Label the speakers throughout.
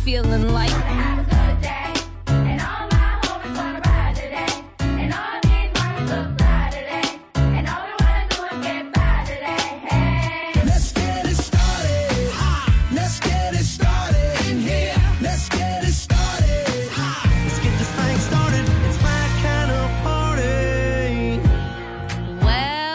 Speaker 1: feeling like.
Speaker 2: Have a good day, and all my homies wanna ride today, and all these mommies look fly today, and all we wanna do is get by today. Hey.
Speaker 3: Let's get it started. Let's get it started in here. Let's get it started. Let's get this thing started. It's my kind of party.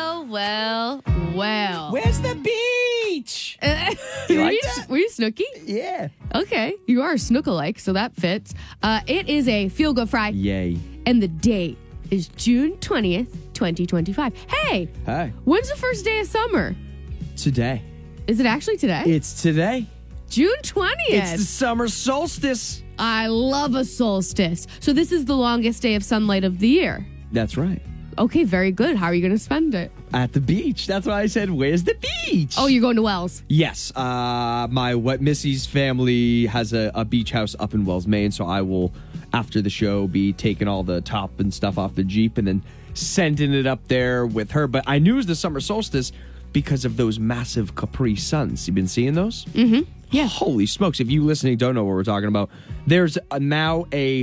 Speaker 4: Well.
Speaker 5: Where's the beach?
Speaker 4: Were you Snooki?
Speaker 5: Yeah.
Speaker 4: Okay, you are Snook-alike, so that fits. It is a Feel Good Friday,
Speaker 5: Yay.
Speaker 4: and the date is June 20th, 2025. Hey,
Speaker 5: Hi.
Speaker 4: when's the first day of summer?
Speaker 5: Today.
Speaker 4: Is it actually today?
Speaker 5: It's today.
Speaker 4: June 20th.
Speaker 5: It's the summer solstice.
Speaker 4: I love a solstice. So this is the longest day of sunlight of the year.
Speaker 5: That's right.
Speaker 4: Okay, very good. How are you going to spend it?
Speaker 5: At the beach. That's why I said, where's the beach?
Speaker 4: Oh, you're going to Wells.
Speaker 5: Yes. Missy's family has a beach house up in Wells, Maine. So I will, after the show, be taking all the top and stuff off the Jeep and then sending it up there with her. But I knew it was the summer solstice because of those massive Capri Suns. You been seeing those?
Speaker 4: Mm-hmm. Yeah.
Speaker 5: Holy smokes. If you listening don't know what we're talking about, there's now a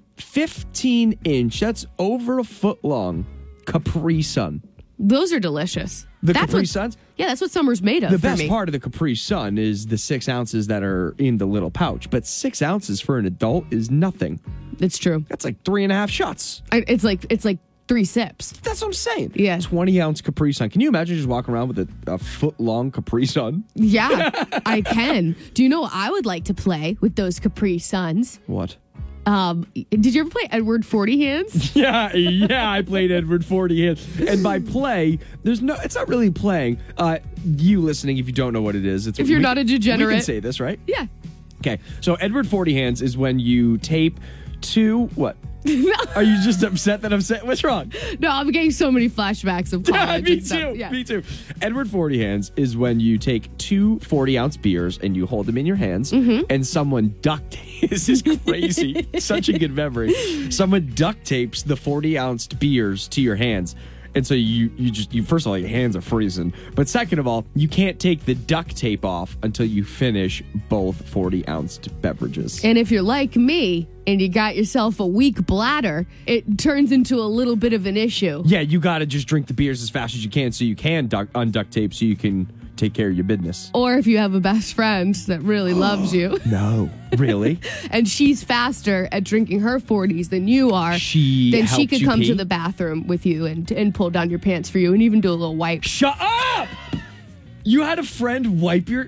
Speaker 5: 15-inch, that's over a foot long, Capri Sun.
Speaker 4: Those are delicious.
Speaker 5: The
Speaker 4: That's
Speaker 5: Capri
Speaker 4: what-
Speaker 5: Suns?
Speaker 4: Yeah, that's what summer's made of
Speaker 5: The
Speaker 4: for
Speaker 5: best
Speaker 4: me.
Speaker 5: part of the Capri Sun is the 6 ounces that are in the little pouch. But 6 ounces for an adult is nothing.
Speaker 4: It's true.
Speaker 5: That's like 3.5 shots.
Speaker 4: It's like 3 sips.
Speaker 5: That's what I'm saying.
Speaker 4: Yeah.
Speaker 5: 20-ounce Capri Sun. Can you imagine just walking around with a foot-long Capri Sun?
Speaker 4: Yeah, I can. Do you know what I would like to play with those Capri Suns?
Speaker 5: What?
Speaker 4: Did you ever play Edward 40 Hands?
Speaker 5: Yeah, I played Edward 40 Hands. And by play, it's not really playing. You listening, if you don't know what it is, it's
Speaker 4: If you're not a degenerate.
Speaker 5: We can say this, right?
Speaker 4: Yeah.
Speaker 5: Okay, so Edward 40 Hands is when you tape two, what? Are you just upset that I'm saying, what's wrong?
Speaker 4: No, I'm getting so many flashbacks of college.
Speaker 5: Me
Speaker 4: and stuff.
Speaker 5: too.
Speaker 4: Yeah.
Speaker 5: Me too. Edward 40 Hands is when you take two 40-ounce beers and you hold them in your hands, and someone duct tapes. This is crazy. Such a good memory. Someone duct tapes the 40-ounce beers to your hands. And so you first of all, your hands are freezing. But second of all, you can't take the duct tape off until you finish both 40-ounce beverages.
Speaker 4: And if you're like me and you got yourself a weak bladder, it turns into a little bit of an issue.
Speaker 5: Yeah, you got to just drink the beers as fast as you can so you can unduct tape so you can take care of your business.
Speaker 4: Or if you have a best friend that really loves you
Speaker 5: No, really?
Speaker 4: and she's faster at drinking her 40s than you are, then she
Speaker 5: helped
Speaker 4: could
Speaker 5: you
Speaker 4: come
Speaker 5: pee?
Speaker 4: to the bathroom with you and pull down your pants for you and even do a little wipe.
Speaker 5: Shut up! You had a friend wipe you?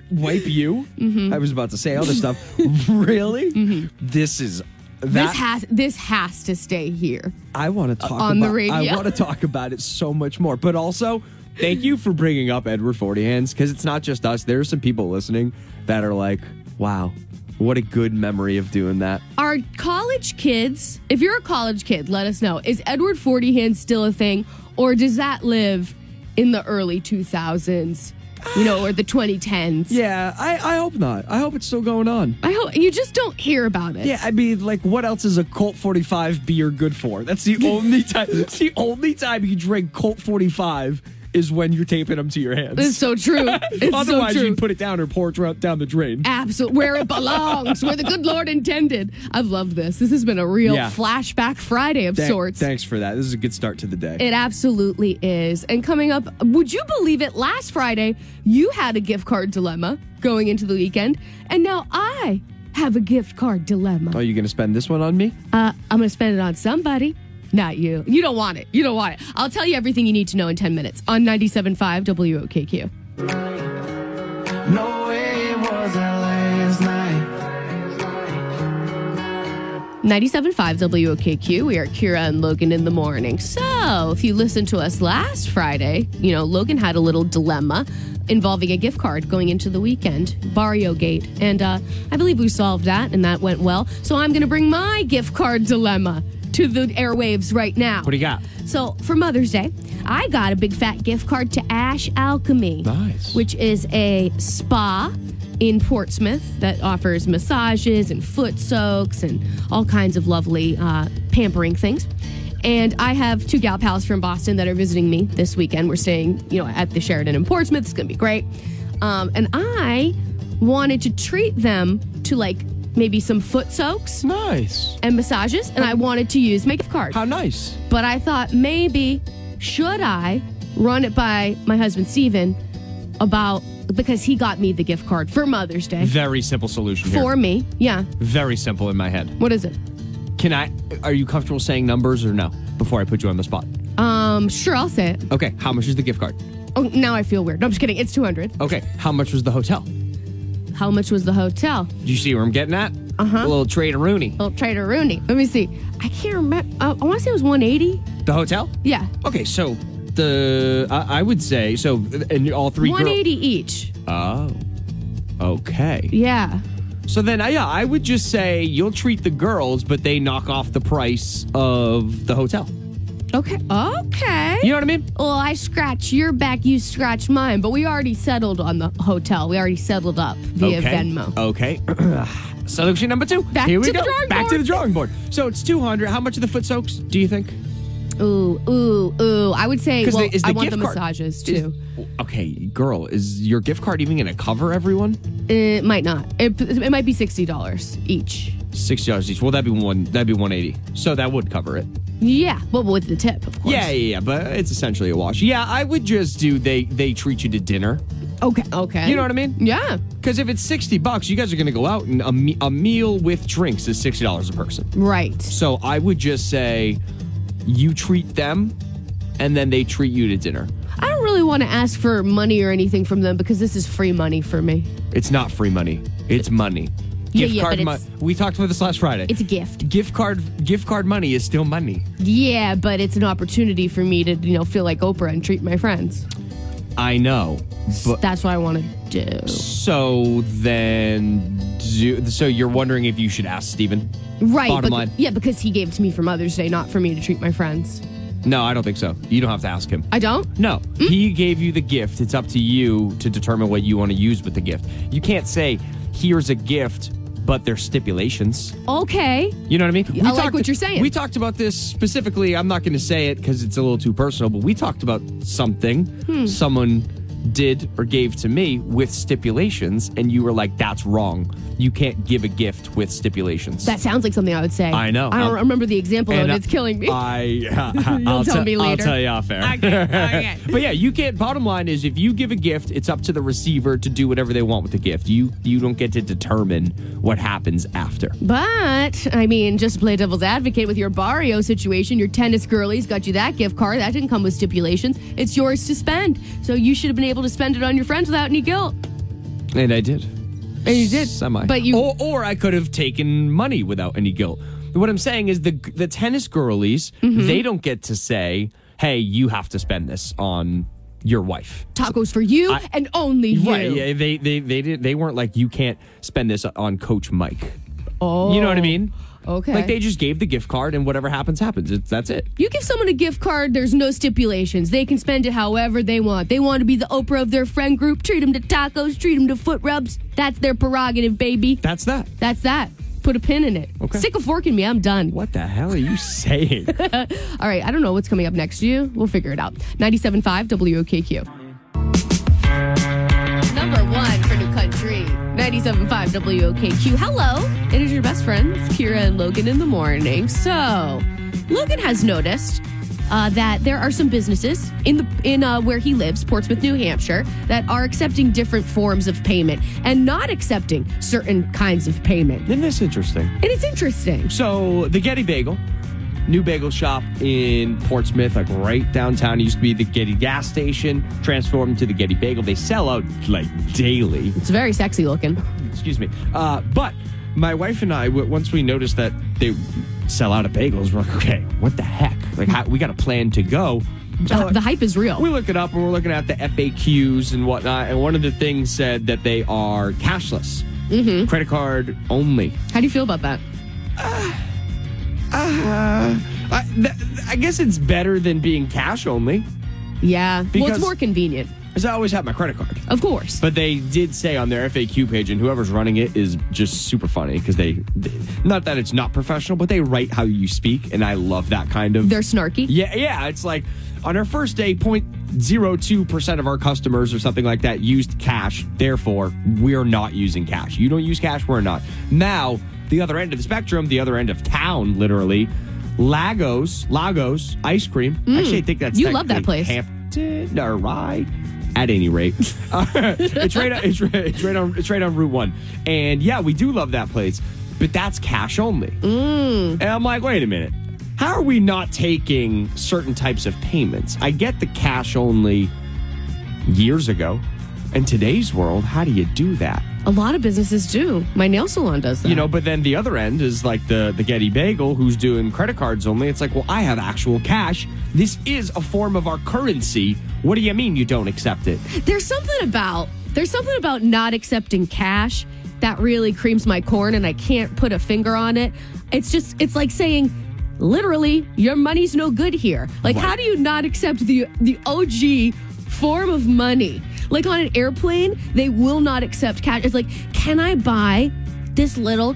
Speaker 5: I was about to say other stuff. Really? This is that.
Speaker 4: This has to stay here.
Speaker 5: I want to talk
Speaker 4: on
Speaker 5: about.
Speaker 4: the radio.
Speaker 5: I want to talk about it so much more. But also, thank you for bringing up Edward 40 Hands because it's not just us. There are some people listening that are like, "Wow, what a good memory of doing that."
Speaker 4: Are college kids, if you're a college kid, let us know. Is Edward 40 Hands still a thing? Or does that live in the early 2000s? Or the 2010s?
Speaker 5: Yeah, I hope not. I hope it's still going on.
Speaker 4: I hope you just don't hear about it.
Speaker 5: Yeah, I mean, like, what else is a Colt 45 beer good for? That's the only time. It's the only time you drink Colt 45 is when you're taping them to your hands.
Speaker 4: It's so true. It's
Speaker 5: Otherwise,
Speaker 4: so true.
Speaker 5: you'd put it down or pour it down the drain.
Speaker 4: Absolutely. Where it belongs, where the good Lord intended. I've loved this. This has been a real
Speaker 5: Yeah.
Speaker 4: flashback Friday of sorts.
Speaker 5: Thanks for that. This is a good start to the day.
Speaker 4: It absolutely is. And coming up, would you believe it? Last Friday, you had a gift card dilemma going into the weekend. And now I have a gift card dilemma.
Speaker 5: Are you going to spend this one on me?
Speaker 4: I'm going to spend it on somebody. Not you. You don't want it. You don't want it. I'll tell you everything you need to know in 10 minutes on 97.5 WOKQ.
Speaker 3: No way it wasn't last night.
Speaker 4: 97.5 WOKQ. We are Kira and Logan in the morning. So, if you listened to us last Friday, Logan had a little dilemma involving a gift card going into the weekend, Barrio Gate. And I believe we solved that, and that went well. So, I'm going to bring my gift card dilemma to the airwaves right now.
Speaker 5: What do you got?
Speaker 4: So, for Mother's Day, I got a big fat gift card to Ash Alchemy.
Speaker 5: Nice.
Speaker 4: Which is a spa in Portsmouth that offers massages and foot soaks and all kinds of lovely pampering things. And I have two gal pals from Boston that are visiting me this weekend. We're staying, at the Sheraton in Portsmouth. It's going to be great. And I wanted to treat them to maybe some foot soaks
Speaker 5: Nice.
Speaker 4: and massages, and I wanted to use my gift card.
Speaker 5: How nice.
Speaker 4: But I thought maybe should I run it by my husband Steven because he got me the gift card for Mother's Day
Speaker 5: Very simple solution here.
Speaker 4: for me. Yeah.
Speaker 5: Very simple in my head.
Speaker 4: What is it?
Speaker 5: Are you comfortable saying numbers or no before I put you on the spot?
Speaker 4: Sure, I'll say it.
Speaker 5: Okay, how much is the gift card?
Speaker 4: Oh, now I feel weird. No, I'm just kidding. It's $200.
Speaker 5: Okay, how much was the hotel?
Speaker 4: How much was the hotel?
Speaker 5: Do you see where I'm getting at? A little Trader Rooney.
Speaker 4: Well, Trader Rooney. Let me see. I can't remember. I want to say it was $180.
Speaker 5: The hotel?
Speaker 4: Yeah.
Speaker 5: Okay, so I would say, and all three girls.
Speaker 4: $180 each.
Speaker 5: Oh, okay.
Speaker 4: Yeah.
Speaker 5: So then, I would just say you'll treat the girls, but they knock off the price of the hotel.
Speaker 4: Okay. Okay.
Speaker 5: You know what I mean?
Speaker 4: Well, I scratch your back, you scratch mine, but we already settled on the hotel. We already settled up via Venmo.
Speaker 5: Okay. Solution number 2.
Speaker 4: Back
Speaker 5: Here we
Speaker 4: to the
Speaker 5: go.
Speaker 4: drawing
Speaker 5: Back
Speaker 4: board.
Speaker 5: to the drawing board. So it's $200. How much are the foot soaks, do you think?
Speaker 4: Ooh. I would say, well,
Speaker 5: is
Speaker 4: I want the
Speaker 5: gift card-
Speaker 4: massages too.
Speaker 5: Okay, girl, is your gift card even going to cover everyone?
Speaker 4: It might not. It might be $60 each.
Speaker 5: $60 each. Well, that'd be $180. So that would cover it.
Speaker 4: Yeah, but with the tip, of course.
Speaker 5: Yeah, but it's essentially a wash. Yeah, I would just do they treat you to dinner.
Speaker 4: Okay.
Speaker 5: You know what I mean?
Speaker 4: Yeah.
Speaker 5: Because if it's $60, you guys are going to go out and a meal with drinks is $60 a person.
Speaker 4: Right.
Speaker 5: So I would just say you treat them and then they treat you to dinner.
Speaker 4: I don't really want to ask for money or anything from them because this is free money for me.
Speaker 5: It's not free money. It's money.
Speaker 4: Yeah, but it's-
Speaker 5: We talked about this last Friday.
Speaker 4: It's a gift.
Speaker 5: Gift card money is still money.
Speaker 4: Yeah, but it's an opportunity for me to, feel like Oprah and treat my friends.
Speaker 5: I know. But
Speaker 4: That's what I want to do.
Speaker 5: so then so you're wondering if you should ask Steven?
Speaker 4: Right.
Speaker 5: Bottom line.
Speaker 4: Yeah, because he gave it to me for Mother's Day, not for me to treat my friends.
Speaker 5: No, I don't think so. You don't have to ask him.
Speaker 4: I don't?
Speaker 5: No, he gave you the gift. It's up to you to determine what you want to use with the gift. You can't say, here's a gift, but there's stipulations.
Speaker 4: Okay.
Speaker 5: You know what I mean?
Speaker 4: I like what you're saying.
Speaker 5: We talked about this specifically. I'm not going to say it because it's a little too personal, but we talked about something someone did or gave to me with stipulations, and you were like, that's wrong. You can't give a gift with stipulations.
Speaker 4: That sounds like something I would say.
Speaker 5: I know.
Speaker 4: I don't remember the example, and it's killing me.
Speaker 5: I'll
Speaker 4: tell me
Speaker 5: I'll
Speaker 4: later.
Speaker 5: tell you off air.
Speaker 4: Okay.
Speaker 5: But yeah, you can't. Bottom line is, if you give a gift, it's up to the receiver to do whatever they want with the gift. You don't get to determine what happens after.
Speaker 4: But, just to play devil's advocate with your Barrio situation, your tennis girlies got you that gift card. That didn't come with stipulations. It's yours to spend. So you should have been able to spend it on your friends without any guilt.
Speaker 5: And I did.
Speaker 4: And you did.
Speaker 5: Semi.
Speaker 4: But you...
Speaker 5: Or I could have taken money without any guilt. What I'm saying is the tennis girlies, they don't get to say, hey, you have to spend this on your wife.
Speaker 4: Tacos for you and only you.
Speaker 5: Right. Yeah, they weren't like, you can't spend this on Coach Mike.
Speaker 4: Oh.
Speaker 5: You know what I mean?
Speaker 4: Okay.
Speaker 5: Like, they just gave the gift card, and whatever happens. That's it.
Speaker 4: You give someone a gift card, there's no stipulations. They can spend it however they want. They want to be the Oprah of their friend group. Treat them to tacos, treat them to foot rubs. That's their prerogative, baby.
Speaker 5: That's that.
Speaker 4: That's that. Put a pin in it.
Speaker 5: Okay.
Speaker 4: Stick a fork in me. I'm done.
Speaker 5: What the hell are you saying?
Speaker 4: All right. I don't know what's coming up next to you. We'll figure it out. 97.5 WOKQ. Number 1 for New Country. 97.5 WOKQ. Hello. It is your best friends, Kira and Logan in the morning. So, Logan has noticed that there are some businesses in where he lives, Portsmouth, New Hampshire, that are accepting different forms of payment and not accepting certain kinds of payment.
Speaker 5: Isn't this interesting?
Speaker 4: And it's interesting.
Speaker 5: So, the Getty Bagel, new bagel shop in Portsmouth, like right downtown. It used to be the Getty gas station, transformed to the Getty Bagel. They sell out like daily.
Speaker 4: It's very sexy looking.
Speaker 5: Excuse me. But my wife and I, once we noticed that they sell out of bagels, we're like, okay, what the heck? Like, we got a plan to go. So
Speaker 4: The hype is real.
Speaker 5: we look it up, and we're looking at the FAQs and whatnot, and one of the things said that they are cashless, credit card only.
Speaker 4: How do you feel about that?
Speaker 5: I guess it's better than being cash only,
Speaker 4: Yeah. Well,
Speaker 5: Because-
Speaker 4: it's more convenient.
Speaker 5: because I always have my credit card.
Speaker 4: Of course.
Speaker 5: But they did say on their FAQ page, and whoever's running it is just super funny, because they, not that it's not professional, but they write how you speak, and I love that kind of.
Speaker 4: They're snarky.
Speaker 5: Yeah, it's like, on our first day, 0.02% of our customers or something like that used cash. Therefore, we're not using cash. You don't use cash, we're not. Now, the other end of the spectrum, the other end of town, literally, Lagos ice cream. Actually, I think that's
Speaker 4: You love that place.
Speaker 5: Hampton, or right? At any rate, it's right on Route 1, and yeah, we do love that place, but that's cash only. And I'm like, wait a minute, how are we not taking certain types of payments? I get the cash only years ago. In today's world, how do you do that?
Speaker 4: A lot of businesses do. My nail salon does that.
Speaker 5: You know, but then the other end is like the Getty Bagel, who's doing credit cards only. It's like, well, I have actual cash. This is a form of our currency. What do you mean you don't accept it?
Speaker 4: There's something about not accepting cash that really creams my corn, and I can't put a finger on it. It's like saying, literally, your money's no good here. Like,
Speaker 5: Right.
Speaker 4: how do you not accept the OG form of money? Like on an airplane, they will not accept cash. It's like, can I buy this little,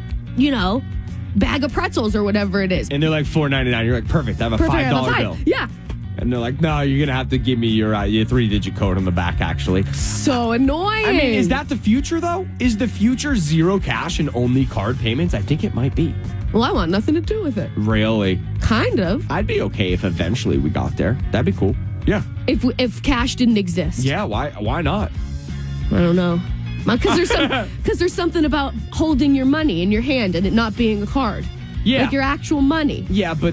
Speaker 4: bag of pretzels or whatever it is?
Speaker 5: And they're like $4.99. You're like, perfect. I have a
Speaker 4: Perfect, I have a
Speaker 5: $5
Speaker 4: five.
Speaker 5: bill.
Speaker 4: Yeah.
Speaker 5: And they're like, no, you're going to have to give me your 3-digit code on the back, actually.
Speaker 4: So annoying.
Speaker 5: I mean, is that the future, though? Is the future zero cash and only card payments? I think it might be.
Speaker 4: Well, I want nothing to do with it.
Speaker 5: Really?
Speaker 4: Kind of.
Speaker 5: I'd be okay if eventually we got there. That'd be cool. Yeah.
Speaker 4: If cash didn't exist.
Speaker 5: Yeah, why not?
Speaker 4: I don't know. Because there's something about holding your money in your hand and it not being a card.
Speaker 5: Yeah.
Speaker 4: Like your actual money.
Speaker 5: Yeah, but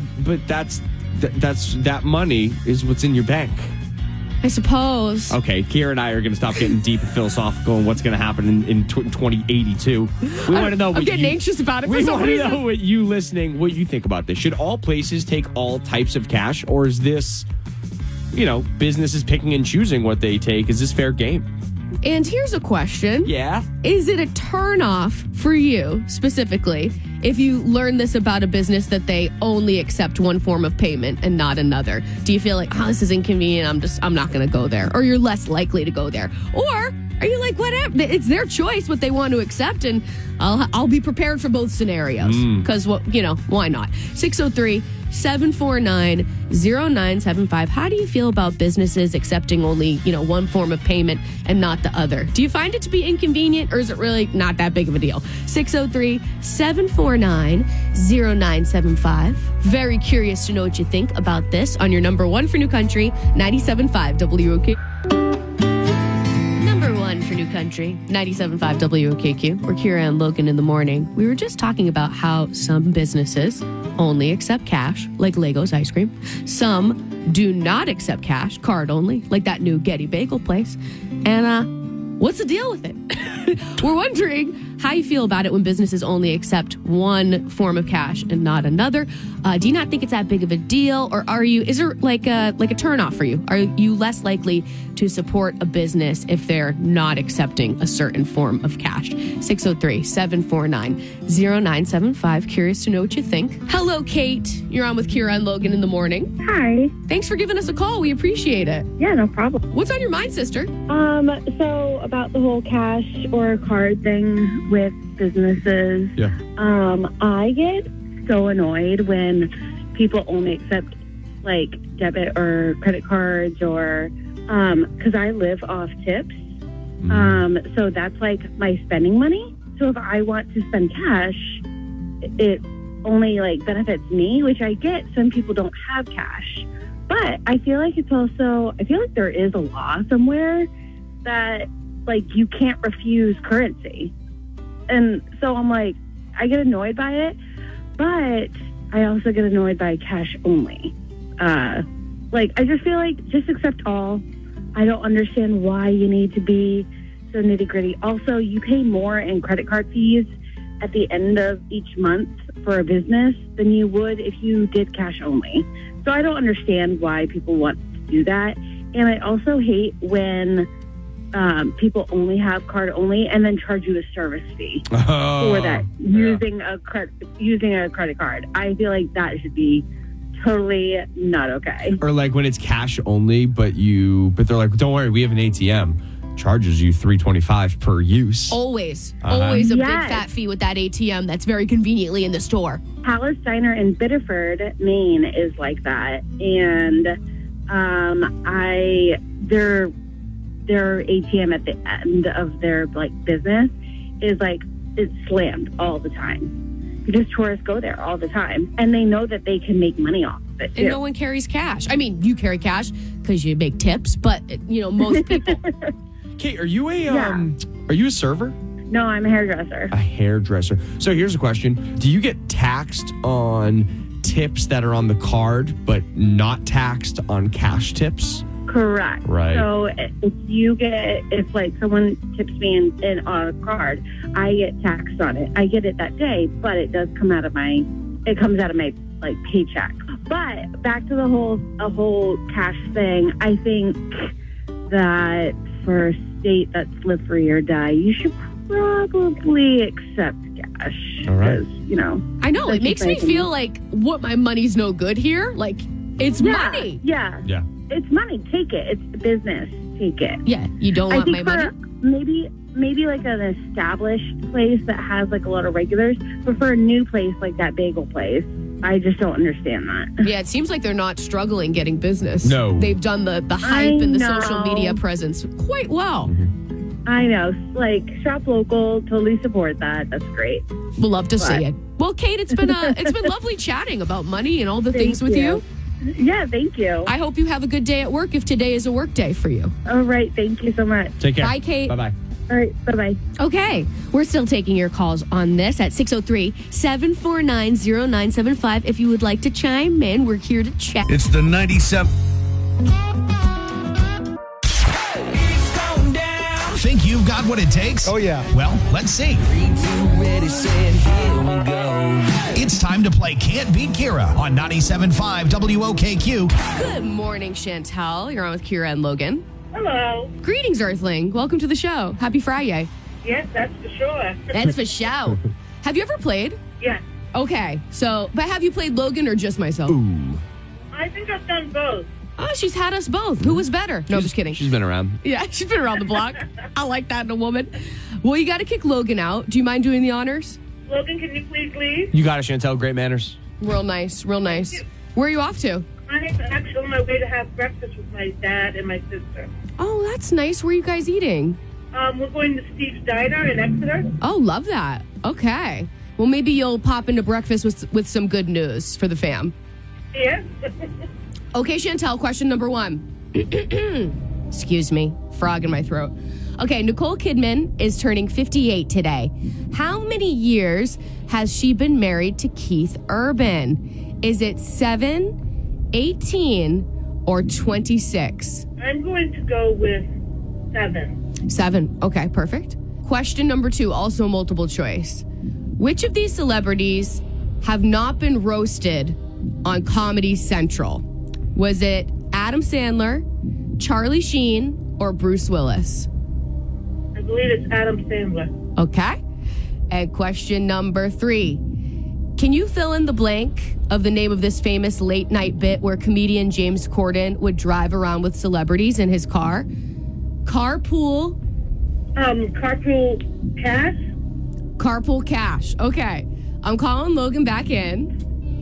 Speaker 5: that money is what's in your bank.
Speaker 4: I suppose.
Speaker 5: Okay, Kira and I are going to stop getting deep and philosophical on what's going to happen in 2082. We want to know.
Speaker 4: I'm getting anxious about it for
Speaker 5: We
Speaker 4: some
Speaker 5: want to
Speaker 4: reason.
Speaker 5: know what you listening, what you think about this. Should all places take all types of cash, or is this, businesses picking and choosing what they take? Is this fair game?
Speaker 4: And here's a question.
Speaker 5: Yeah.
Speaker 4: Is it a turnoff for you specifically if you learn this about a business that they only accept one form of payment and not another? Do you feel like, this is inconvenient, I'm not going to go there? Or you're less likely to go there? Or are you like, whatever, it's their choice what they want to accept, and I'll be prepared for both scenarios? Because, why not? 603-749-0975. How do you feel about businesses accepting only, one form of payment and not the other? Do you find it to be inconvenient, or is it really not that big of a deal? 603-749-0975. Very curious to know what you think about this on your number one for New Country, 97.5 WOK. Number one for New Country, 97.5 WOKQ. We're Kira and Logan in the morning. We were just talking about how some businesses only accept cash, like Legos ice cream. Some do not accept cash, card only, like that new Getty Bagel place. And what's the deal with it? We're wondering how you feel about it when businesses only accept one form of cash and not another. Do you not think it's that big of a deal, or is there like a turnoff for you? Are you less likely to support a business if they're not accepting a certain form of cash? 603-749-0975. Curious to know what you think. Hello, Kate. You're on with Kira and Logan in the morning.
Speaker 1: Hi.
Speaker 4: Thanks for giving us a call. We appreciate it.
Speaker 1: Yeah, no problem.
Speaker 4: What's on your mind, sister?
Speaker 1: So about the whole cash or card thing with businesses.
Speaker 5: Yeah.
Speaker 1: I get so annoyed when people only accept like debit or credit cards, or because I live off tips. So that's like my spending money. So if I want to spend cash, it only like benefits me, which I get. Some people don't have cash. But I feel like there is a law somewhere that like you can't refuse currency. And so I'm like, I get annoyed by it, but I also get annoyed by cash only. I just feel like just accept all. I don't understand why you need to be so nitty gritty. Also, you pay more in credit card fees at the end of each month for a business than you would if you did cash only. So I don't understand why people want to do that. And I also hate when people only have card only and then charge you a service fee for that using a credit card. I feel like that should be totally not okay.
Speaker 5: Or like when it's cash only, but they're like, don't worry, we have an ATM. Charges you $3.25 per use.
Speaker 4: Always
Speaker 5: Uh-huh.
Speaker 4: a big
Speaker 1: Yes.
Speaker 4: fat fee with that ATM that's very conveniently in the store.
Speaker 1: Palestiner in Biddeford, Maine is like that. And I their ATM at the end of their like business is like it's slammed all the time because tourists go there all the time and they know that they can make money off of it too.
Speaker 4: And no one carries cash. I mean, you carry cash because you make tips, but most people.
Speaker 5: Kate, are you
Speaker 1: Yeah.
Speaker 5: are you a server?
Speaker 1: No, I'm a hairdresser.
Speaker 5: A hairdresser. So here's a question. Do you get taxed on tips that are on the card, but not taxed on cash tips?
Speaker 1: Correct.
Speaker 5: Right.
Speaker 1: So if like someone tips me in on a card, I get taxed on it. I get it that day, but it comes out of my like paycheck. But back to the whole cash thing, I think that for a state that's live free or die, you should probably accept cash.
Speaker 5: All right.
Speaker 1: 'Cause,
Speaker 4: I know. It
Speaker 1: that's
Speaker 4: makes
Speaker 1: just
Speaker 4: me
Speaker 1: my
Speaker 4: feel like what my money's no good here. Like it's money.
Speaker 1: Yeah.
Speaker 5: Yeah.
Speaker 1: It's money. Take it. It's business. Take it.
Speaker 4: Yeah. You don't
Speaker 1: I
Speaker 4: want
Speaker 1: think
Speaker 4: my money?
Speaker 1: maybe like an established place that has like a lot of regulars, but for a new place like that bagel place, I just don't understand that.
Speaker 4: Yeah, it seems like they're not struggling getting business.
Speaker 5: No.
Speaker 4: They've done the hype and the
Speaker 1: know.
Speaker 4: social media presence quite well.
Speaker 1: I know, like shop local, totally support that. That's great.
Speaker 4: We'll love to see
Speaker 1: But-
Speaker 4: it. Well, Kate, it's been lovely chatting about money and all the things with you.
Speaker 1: Yeah, thank you.
Speaker 4: I hope you have a good day at work if today is a work day for you.
Speaker 1: All right, thank you so much.
Speaker 5: Take care.
Speaker 4: Bye, Kate.
Speaker 5: Bye-bye.
Speaker 1: All right, bye-bye.
Speaker 4: Okay, we're still taking your calls on this at 603-749-0975. If you would like to chime in, we're here to chat.
Speaker 3: It's the 97.
Speaker 6: Think you've got what it takes?
Speaker 3: Oh, yeah.
Speaker 6: Well, let's see. It's time to play Can't Beat Kira on 97.5 WOKQ.
Speaker 4: Good morning, Chantel. You're on with Kira and Logan.
Speaker 1: Hello.
Speaker 4: Greetings, Earthling. Welcome to the show. Happy Friday.
Speaker 1: Yes, that's for sure.
Speaker 4: That's for show. Have you ever played?
Speaker 1: Yes.
Speaker 4: Okay, but have you played Logan or just myself?
Speaker 1: I think I've done both.
Speaker 4: Oh, she's had us both. Who was better? No, I'm just kidding.
Speaker 5: She's been around.
Speaker 4: Yeah, she's been around the block. I like that in a woman. Well, you got to kick Logan out. Do you mind doing the honors?
Speaker 1: Logan, can you please leave?
Speaker 5: You got it, Chantel. Great manners.
Speaker 4: Real nice, real nice. Where are you off to?
Speaker 1: I'm actually on my way to have breakfast with my dad and my sister.
Speaker 4: Oh, that's nice. Where are you guys eating?
Speaker 1: We're going to Steve's Diner in Exeter.
Speaker 4: Oh, love that. Okay. Well, maybe you'll pop into breakfast with some good news for the fam.
Speaker 1: Yes.
Speaker 4: Okay, Chantel, question number 1. Excuse me, frog in my throat. Okay, Nicole Kidman is turning 58 today. How many years has she been married to Keith Urban? Is it 7, 18, or 26?
Speaker 1: I'm going to go with 7.
Speaker 4: 7. Okay, perfect. Question number 2, also multiple choice. Which of these celebrities have not been roasted on Comedy Central? Was it Adam Sandler, Charlie Sheen, or Bruce Willis?
Speaker 1: I believe it's Adam Sandler.
Speaker 4: Okay. And question number 3. Can you fill in the blank of the name of this famous late night bit where comedian James Corden would drive around with celebrities in his car? Carpool.
Speaker 1: Carpool Cash.
Speaker 4: Carpool Cash. Okay. I'm calling Logan back in.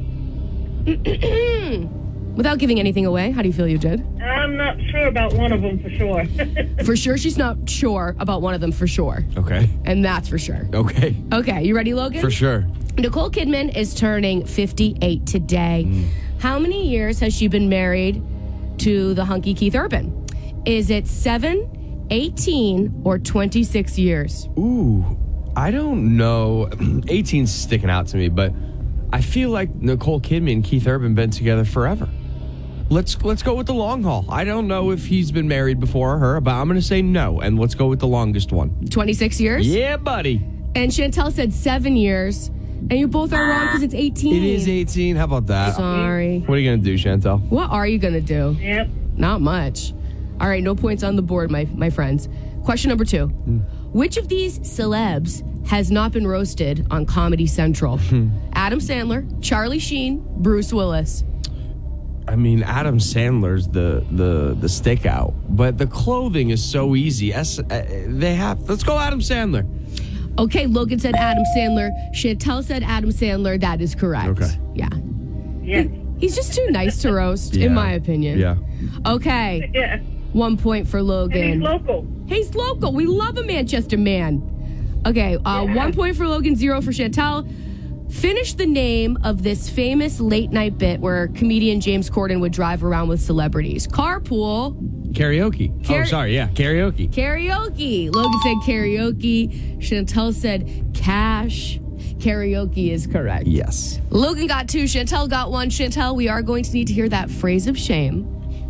Speaker 4: Without giving anything away, how do you feel you did?
Speaker 1: I'm not sure about one of them for sure.
Speaker 4: For sure, she's not sure about one of them for sure.
Speaker 5: Okay.
Speaker 4: And that's for sure.
Speaker 5: Okay.
Speaker 4: Okay, you ready, Logan?
Speaker 5: For sure.
Speaker 4: Nicole Kidman is turning 58 today. How many years has she been married to the hunky Keith Urban? Is it 7, 18, or 26 years?
Speaker 5: Ooh, I don't know. 18's sticking out to me, but I feel like Nicole Kidman and Keith Urban been together forever. Let's go with the long haul. I don't know if he's been married before her, but I'm going to say no, and let's go with the longest one.
Speaker 4: 26 years?
Speaker 5: Yeah, buddy.
Speaker 4: And Chantel said 7 years, and you both are wrong because it's 18.
Speaker 5: It is 18. How about that?
Speaker 4: Sorry.
Speaker 5: What are you going to do, Chantel?
Speaker 4: What are you going to do?
Speaker 1: Yep.
Speaker 4: Not much. All right, no points on the board, my friends. Question number 2. Which of these celebs has not been roasted on Comedy Central? Adam Sandler, Charlie Sheen, Bruce Willis.
Speaker 5: I mean, Adam Sandler's the stakeout, but the clothing is so easy. Let's go Adam Sandler.
Speaker 4: Okay, Logan said Adam Sandler. Chantel said Adam Sandler. That is correct.
Speaker 5: Okay.
Speaker 4: Yeah.
Speaker 1: Yes.
Speaker 4: He's just too nice to roast,
Speaker 5: Yeah.
Speaker 4: in my opinion.
Speaker 5: Yeah.
Speaker 4: Okay.
Speaker 1: Yeah.
Speaker 4: 1 point for Logan.
Speaker 7: He's local.
Speaker 4: He's local. We love a Manchester man. Okay, 1 point for Logan, 0 for Chantel. Finish the name of this famous late night bit where comedian James Corden would drive around with celebrities. Carpool.
Speaker 5: Karaoke. Karaoke.
Speaker 4: Karaoke. Logan said karaoke. Chantel said cash. Karaoke is correct.
Speaker 5: Yes.
Speaker 4: Logan got 2. Chantel got 1. Chantel, we are going to need to hear that phrase of shame.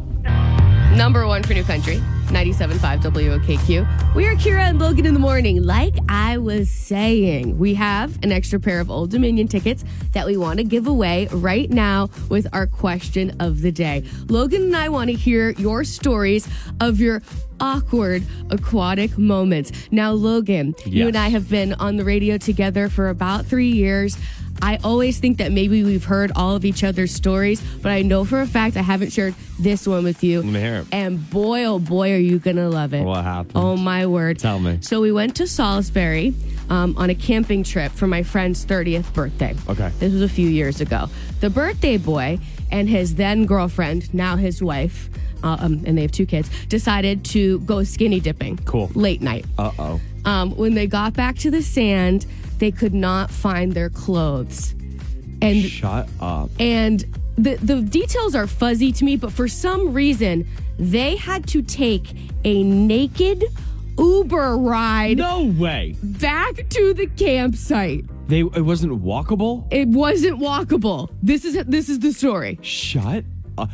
Speaker 4: Number 1 for New Country, 97.5 WOKQ. We are Kira and Logan in the morning. Like I was saying, we have an extra pair of Old Dominion tickets that we want to give away right now with our question of the day. Logan and I want to hear your stories of your awkward aquatic moments. Now, Logan, you and I have been on the radio together for about 3 years. I always think that maybe we've heard all of each other's stories, but I know for a fact I haven't shared this one with you.
Speaker 5: Let me hear it.
Speaker 4: And boy, oh boy, are you going to love it.
Speaker 5: What happened?
Speaker 4: Oh, my word.
Speaker 5: Tell me.
Speaker 4: So we went to Salisbury on a camping trip for my friend's 30th birthday.
Speaker 5: Okay.
Speaker 4: This was a few years ago. The birthday boy and his then girlfriend, now his wife, and they have 2 kids, decided to go skinny dipping.
Speaker 5: Cool.
Speaker 4: Late night.
Speaker 5: Uh-oh.
Speaker 4: When they got back to the sand, they could not find their clothes. And
Speaker 5: Shut up.
Speaker 4: And the details are fuzzy to me, but for some reason, they had to take a naked Uber ride
Speaker 5: No way.
Speaker 4: back to the campsite.
Speaker 5: It wasn't walkable?
Speaker 4: It wasn't walkable. This is the story.
Speaker 5: Shut up.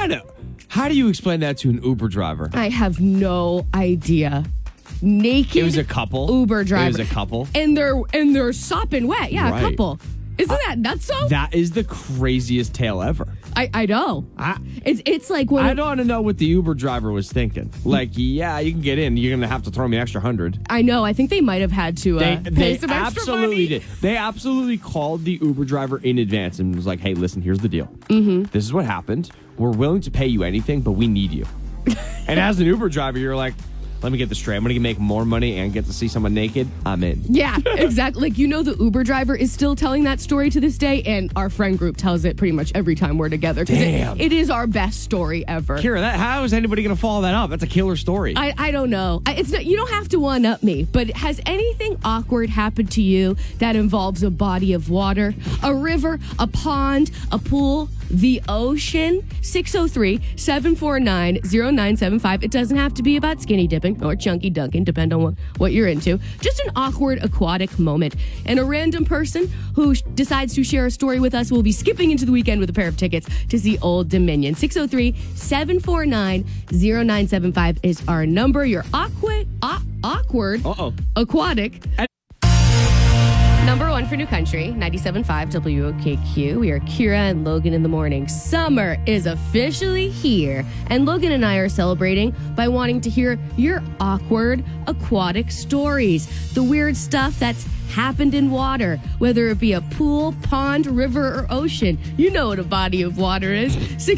Speaker 5: How do you explain that to an Uber driver?
Speaker 4: I have no idea. Naked.
Speaker 5: It was a couple.
Speaker 4: Uber driver.
Speaker 5: It was a couple.
Speaker 4: And they're sopping wet. Yeah,
Speaker 5: Right.
Speaker 4: a couple. Isn't that nuts? So
Speaker 5: That is the craziest tale ever.
Speaker 4: I know. It's like when
Speaker 5: I don't want to know what the Uber driver was thinking. Like, yeah, you can get in. You're going to have to throw me an extra 100.
Speaker 4: I know. I think they might have had to pay
Speaker 5: They
Speaker 4: some extra
Speaker 5: absolutely
Speaker 4: money.
Speaker 5: did. They absolutely called the Uber driver in advance and was like, hey, listen, here's the deal. Mm-hmm. This is what happened. We're willing to pay you anything, but we need you. And as an Uber driver, you're like, let me get this straight. I'm going to make more money and get to see someone naked. I'm in.
Speaker 4: Yeah, exactly. Like, the Uber driver is still telling that story to this day, and our friend group tells it pretty much every time we're together. 'Cause
Speaker 5: Damn.
Speaker 4: It is our best story ever.
Speaker 5: Kira, how is anybody going to follow that up? That's a killer story.
Speaker 4: I don't know. It's not. You don't have to one-up me, but has anything awkward happened to you that involves a body of water, a river, a pond, a pool, the ocean? 603-749-0975. It doesn't have to be about skinny dipping or chunky dunking, depend on what you're into. Just an awkward aquatic moment. And a random person who decides to share a story with us will be skipping into the weekend with a pair of tickets to see Old Dominion. 603-749-0975 is our number. Your awkward aquatic. Number 1 for New Country, 97.5 WOKQ. We are Kira and Logan in the morning. Summer is officially here, and Logan and I are celebrating by wanting to hear your awkward aquatic stories. The weird stuff that's happened in water, whether it be a pool, pond, river, or ocean. You know what a body of water is.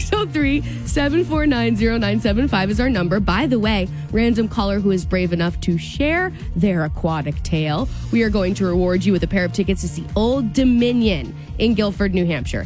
Speaker 4: 603-749-0975 is our number. By the way, random caller who is brave enough to share their aquatic tale, we are going to reward you with a pair of tickets to see Old Dominion in Guilford, New Hampshire.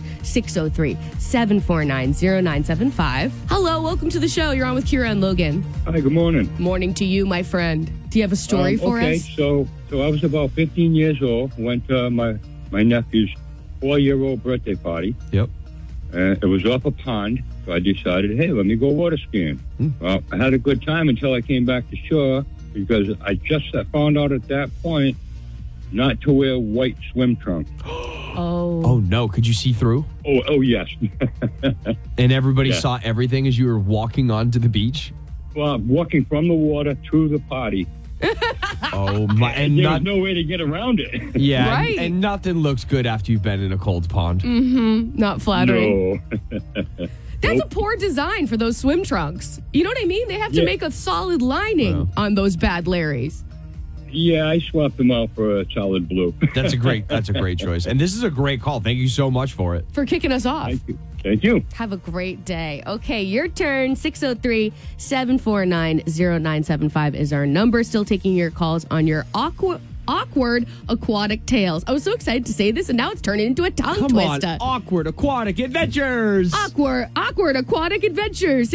Speaker 4: 603-749-0975. Hello, welcome to the show. You're on with Kira and Logan.
Speaker 7: Hi, good morning.
Speaker 4: Morning to you, my friend. Do you have a story for
Speaker 7: okay,
Speaker 4: us?
Speaker 7: so I was about 15 years old. Went to my nephew's 4-year-old birthday party.
Speaker 5: Yep.
Speaker 7: And it was off a pond, so I decided, hey, let me go water skiing. Well, I had a good time until I came back to shore because I just found out at that point not to wear white swim trunks.
Speaker 5: Oh, no. Could you see through?
Speaker 7: Oh yes.
Speaker 5: And everybody
Speaker 7: Yeah.
Speaker 5: saw everything as you were walking onto the beach?
Speaker 7: Well, walking from the water to the party.
Speaker 5: Oh, my. And
Speaker 7: There was no way to get around it.
Speaker 5: Yeah,
Speaker 4: Right.
Speaker 5: and nothing looks good after you've been in a cold pond.
Speaker 4: Not flattering.
Speaker 7: No.
Speaker 4: That's a poor design for those swim trunks. You know what I mean? They have to
Speaker 7: Yeah.
Speaker 4: make a solid lining on those bad Larrys.
Speaker 7: Yeah, I swapped them out for a solid blue.
Speaker 5: That's a great choice. And this is a great call. Thank you so much for it.
Speaker 4: For kicking us off.
Speaker 7: Thank you. Thank you.
Speaker 4: Have a great day. Okay, your turn. 603-749-0975 is our number. Still taking your calls on your awkward aquatic tales. I was so excited to say this, and now it's turning into a tongue
Speaker 5: Come
Speaker 4: twister.
Speaker 5: on, awkward aquatic adventures.
Speaker 4: Awkward aquatic adventures.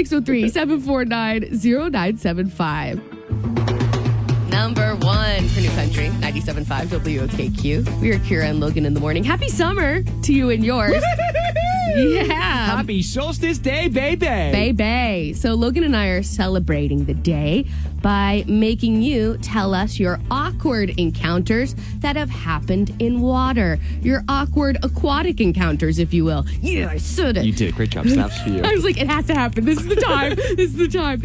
Speaker 4: 603-749-0975. Number one for New Country, 97.5 WOKQ. We are Kira and Logan in the morning. Happy summer to you and yours. Yeah.
Speaker 5: Happy Solstice Day, baby.
Speaker 4: Baby. So Logan and I are celebrating the day by making you tell us your awkward encounters that have happened in water. Your awkward aquatic encounters, if you will. Yeah, I said it.
Speaker 5: You did. Great job. Snaps for you.
Speaker 4: I was like, it has to happen. This is the time. This is the time.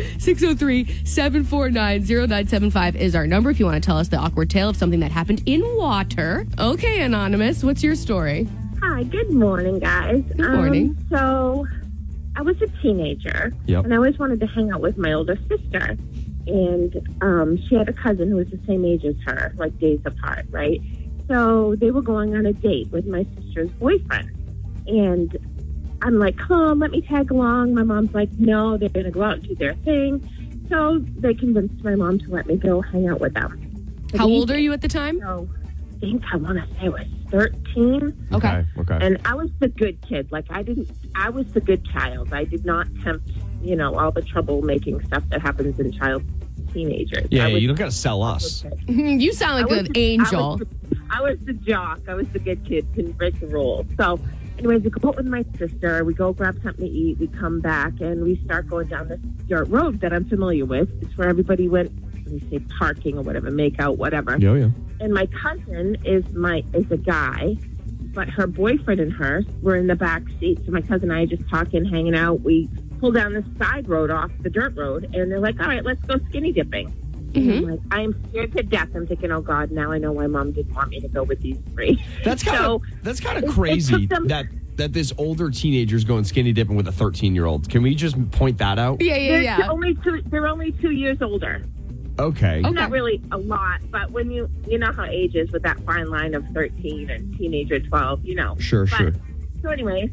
Speaker 4: 603-749-0975 is our number if you want to tell us the awkward tale of something that happened in water. Okay, Anonymous, what's your story?
Speaker 1: Hi, good morning, guys.
Speaker 4: Good morning.
Speaker 1: So, I was a teenager,
Speaker 5: Yep.
Speaker 1: and I always wanted to hang out with my older sister. And she had a cousin who was the same age as her, like days apart, right? So, they were going on a date with my sister's boyfriend. And I'm like, come on, let me tag along. My mom's like, no, they're going to go out and do their thing. So, they convinced my mom to let me go hang out with them.
Speaker 4: How old are you at the time?
Speaker 1: So, I think I want to say I was 13.
Speaker 4: Okay.
Speaker 1: And I was the good kid. Like, I was the good child. I did not tempt, all the troublemaking stuff that happens in teenagers.
Speaker 5: Yeah,
Speaker 1: I was
Speaker 5: you don't got to sell us.
Speaker 1: the good kid.
Speaker 4: You sound like an angel.
Speaker 1: I was the jock. I was the good kid. Couldn't break the rules. So, anyways, we go out with my sister. We go grab something to eat. We come back, and we start going down this dirt road that I'm familiar with. It's where everybody went, we say parking or whatever, make out, whatever.
Speaker 5: Yeah.
Speaker 1: And my cousin is a guy, but her boyfriend and her were in the back seat. So my cousin and I are just talking, hanging out. We pull down the side road off the dirt road, and they're like, all right, let's go skinny dipping. And I'm like, I'm scared to death. I'm thinking, oh, God, now I know why Mom didn't want me to go with these three.
Speaker 5: That's kind of
Speaker 1: it
Speaker 5: crazy
Speaker 1: took them-
Speaker 5: that this older teenager's going skinny dipping with a 13-year-old. Can we just point that out?
Speaker 4: Yeah.
Speaker 1: They're only 2 years older.
Speaker 5: Okay.
Speaker 1: Not really a lot, but when you know how age is with that fine line of 13 and teenager 12,
Speaker 5: Sure.
Speaker 1: So anyways,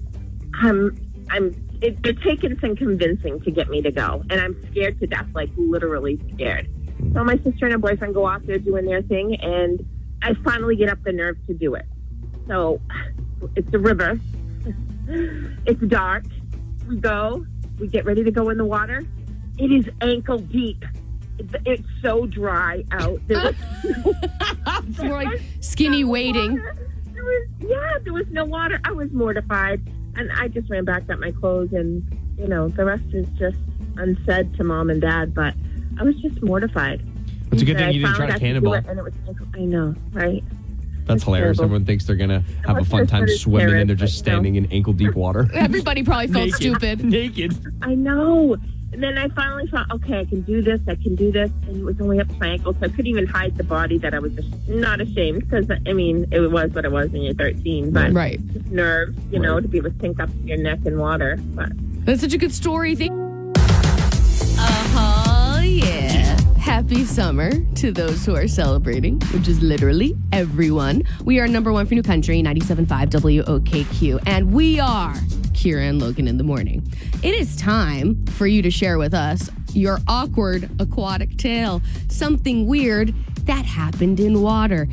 Speaker 1: they're taking some convincing to get me to go, and I'm scared to death, like literally scared. So my sister and her boyfriend go off there doing their thing, and I finally get up the nerve to do it. So it's a river. It's dark. We get ready to go in the water. It is ankle deep. It's so dry out. There was
Speaker 4: More like skinny waiting.
Speaker 1: there was no water. I was mortified, and I just ran back, got my clothes, and the rest is just unsaid to Mom and Dad. But I was just mortified.
Speaker 5: It's a good thing
Speaker 1: And
Speaker 5: you didn't
Speaker 1: I
Speaker 5: try to
Speaker 1: found out
Speaker 5: cannonball.
Speaker 1: do it, and it was, I know, right?
Speaker 5: That's hilarious.
Speaker 1: terrible.
Speaker 5: Everyone thinks they're going to have a fun time
Speaker 1: That's
Speaker 5: swimming, and they're
Speaker 1: terrible,
Speaker 5: just standing in ankle-deep water.
Speaker 4: Everybody probably felt
Speaker 5: Naked.
Speaker 4: stupid.
Speaker 5: Naked.
Speaker 1: I know. And then I finally thought, okay, I can do this. And it was only up to my ankle, so I couldn't even hide the body that I was just not ashamed. Because, it was what it was when you're 13. But
Speaker 4: Right.
Speaker 1: just nerves, to be able to sink up to your neck in water. But
Speaker 4: That's such a good story. Yeah. Happy summer to those who are celebrating, which is literally everyone. We are number one for New Country, 97.5 WOKQ, and we are Kira and Logan in the morning. It is time for you to share with us your awkward aquatic tale, something weird that happened in water.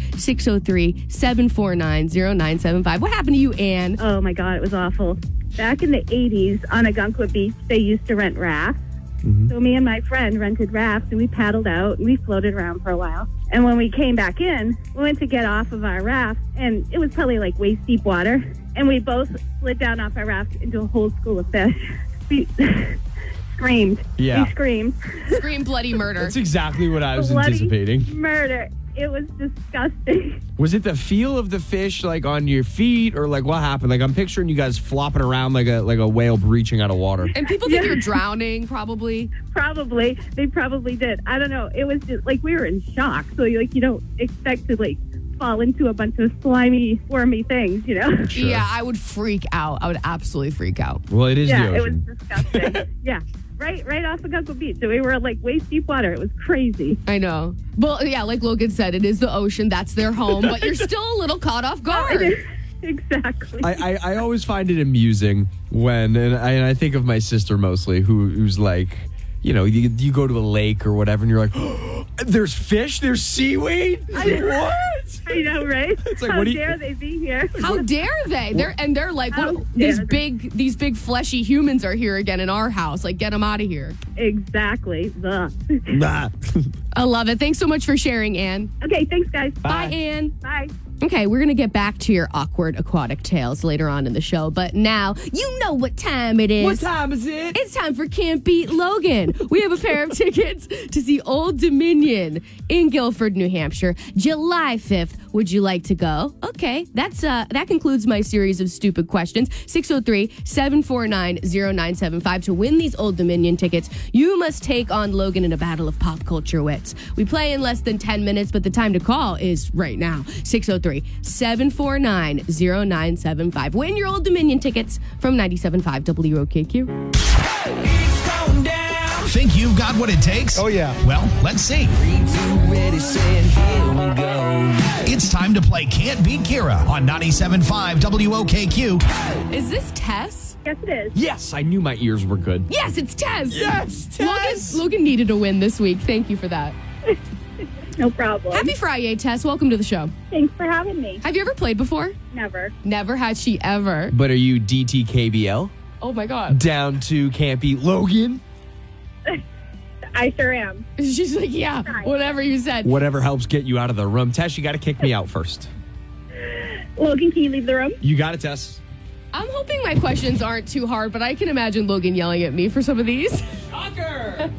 Speaker 4: 603-749-0975. What happened to you, Anne?
Speaker 8: Oh my God, it was awful. Back in the 80s on Agunqua Beach, they used to rent rafts. So me and my friend rented rafts, and we paddled out and we floated around for a while. And when we came back in, we went to get off of our raft, and it was probably like waist deep water. And we both slid down off our raft into a whole school of fish. We screamed.
Speaker 5: Yeah.
Speaker 8: We screamed.
Speaker 4: Scream bloody murder.
Speaker 5: That's exactly what I was
Speaker 8: Bloody
Speaker 5: anticipating.
Speaker 8: Murder. It was disgusting.
Speaker 5: Was it the feel of the fish, like on your feet, or like what happened? Like I'm picturing you guys flopping around like a whale breaching out of water.
Speaker 4: And people think you're drowning, probably.
Speaker 8: Probably. They probably did. I don't know. It was just like we were in shock. So you don't expect to fall into a bunch of slimy, wormy things,
Speaker 5: Sure.
Speaker 4: Yeah, I would freak out. I would absolutely freak out.
Speaker 5: Well, it is
Speaker 8: Yeah,
Speaker 5: the
Speaker 8: it was
Speaker 5: ocean.
Speaker 8: disgusting. Yeah. Right off of Agunqua Beach. So we were like waist deep water. It was crazy.
Speaker 4: I know. Well, yeah, like Logan said, it is the ocean. That's their home. But you're still a little caught off guard.
Speaker 8: Exactly.
Speaker 5: I always find it amusing when, and I think of my sister mostly, who's like, you go to a lake or whatever, and you're like, oh, there's fish, there's seaweed. What?
Speaker 8: I know, right?
Speaker 5: It's like,
Speaker 8: How
Speaker 5: what do you-
Speaker 8: dare they be here?
Speaker 4: How dare they? They're like,
Speaker 8: How
Speaker 4: what,
Speaker 8: dare
Speaker 4: these big fleshy humans are here again in our house. Like, get them out of here.
Speaker 8: Exactly. Ugh.
Speaker 5: Nah.
Speaker 4: I love it. Thanks so much for sharing, Anne.
Speaker 8: Okay, thanks, guys.
Speaker 4: Bye Anne.
Speaker 8: Bye.
Speaker 4: Okay, we're going to get back to your awkward aquatic tales later on in the show. But now, you know what time it is.
Speaker 5: What time is it?
Speaker 4: It's time for Can't Beat Logan. We have a pair of tickets to see Old Dominion in Guilford, New Hampshire, July 5th. Would you like to go? Okay, that concludes my series of stupid questions. 603-749-0975. To win these Old Dominion tickets, you must take on Logan in a battle of pop culture wits. We play in less than 10 minutes, but the time to call is right now. 603-749-0975. Win your Old Dominion tickets from 97.5 WOKQ.
Speaker 3: It's going down.
Speaker 6: Think you've got what it takes?
Speaker 5: Oh, yeah.
Speaker 6: Well, let's see.
Speaker 3: 3, 2, ready, set, here we go.
Speaker 6: It's time to play Can't Beat Kira on 97.5 WOKQ.
Speaker 4: Is this Tess?
Speaker 8: Yes, it is.
Speaker 5: Yes, I knew my ears were good.
Speaker 4: Yes, it's Tess.
Speaker 5: Yes, Tess.
Speaker 4: Logan needed a win this week. Thank you for that.
Speaker 8: No problem.
Speaker 4: Happy Friday, Tess. Welcome to the show.
Speaker 8: Thanks for having me.
Speaker 4: Have you ever played before?
Speaker 8: Never.
Speaker 4: Never has she ever.
Speaker 5: But are you DTKBL?
Speaker 4: Oh my God.
Speaker 5: Down to Can't Beat Logan?
Speaker 8: I sure am.
Speaker 4: She's like, yeah, whatever you said.
Speaker 5: Whatever helps get you out of the room. Tess, you got to kick me out first.
Speaker 8: Logan, can you leave the room?
Speaker 5: You got it, Tess.
Speaker 4: I'm hoping my questions aren't too hard, but I can imagine Logan yelling at me for some of these.
Speaker 5: Shocker!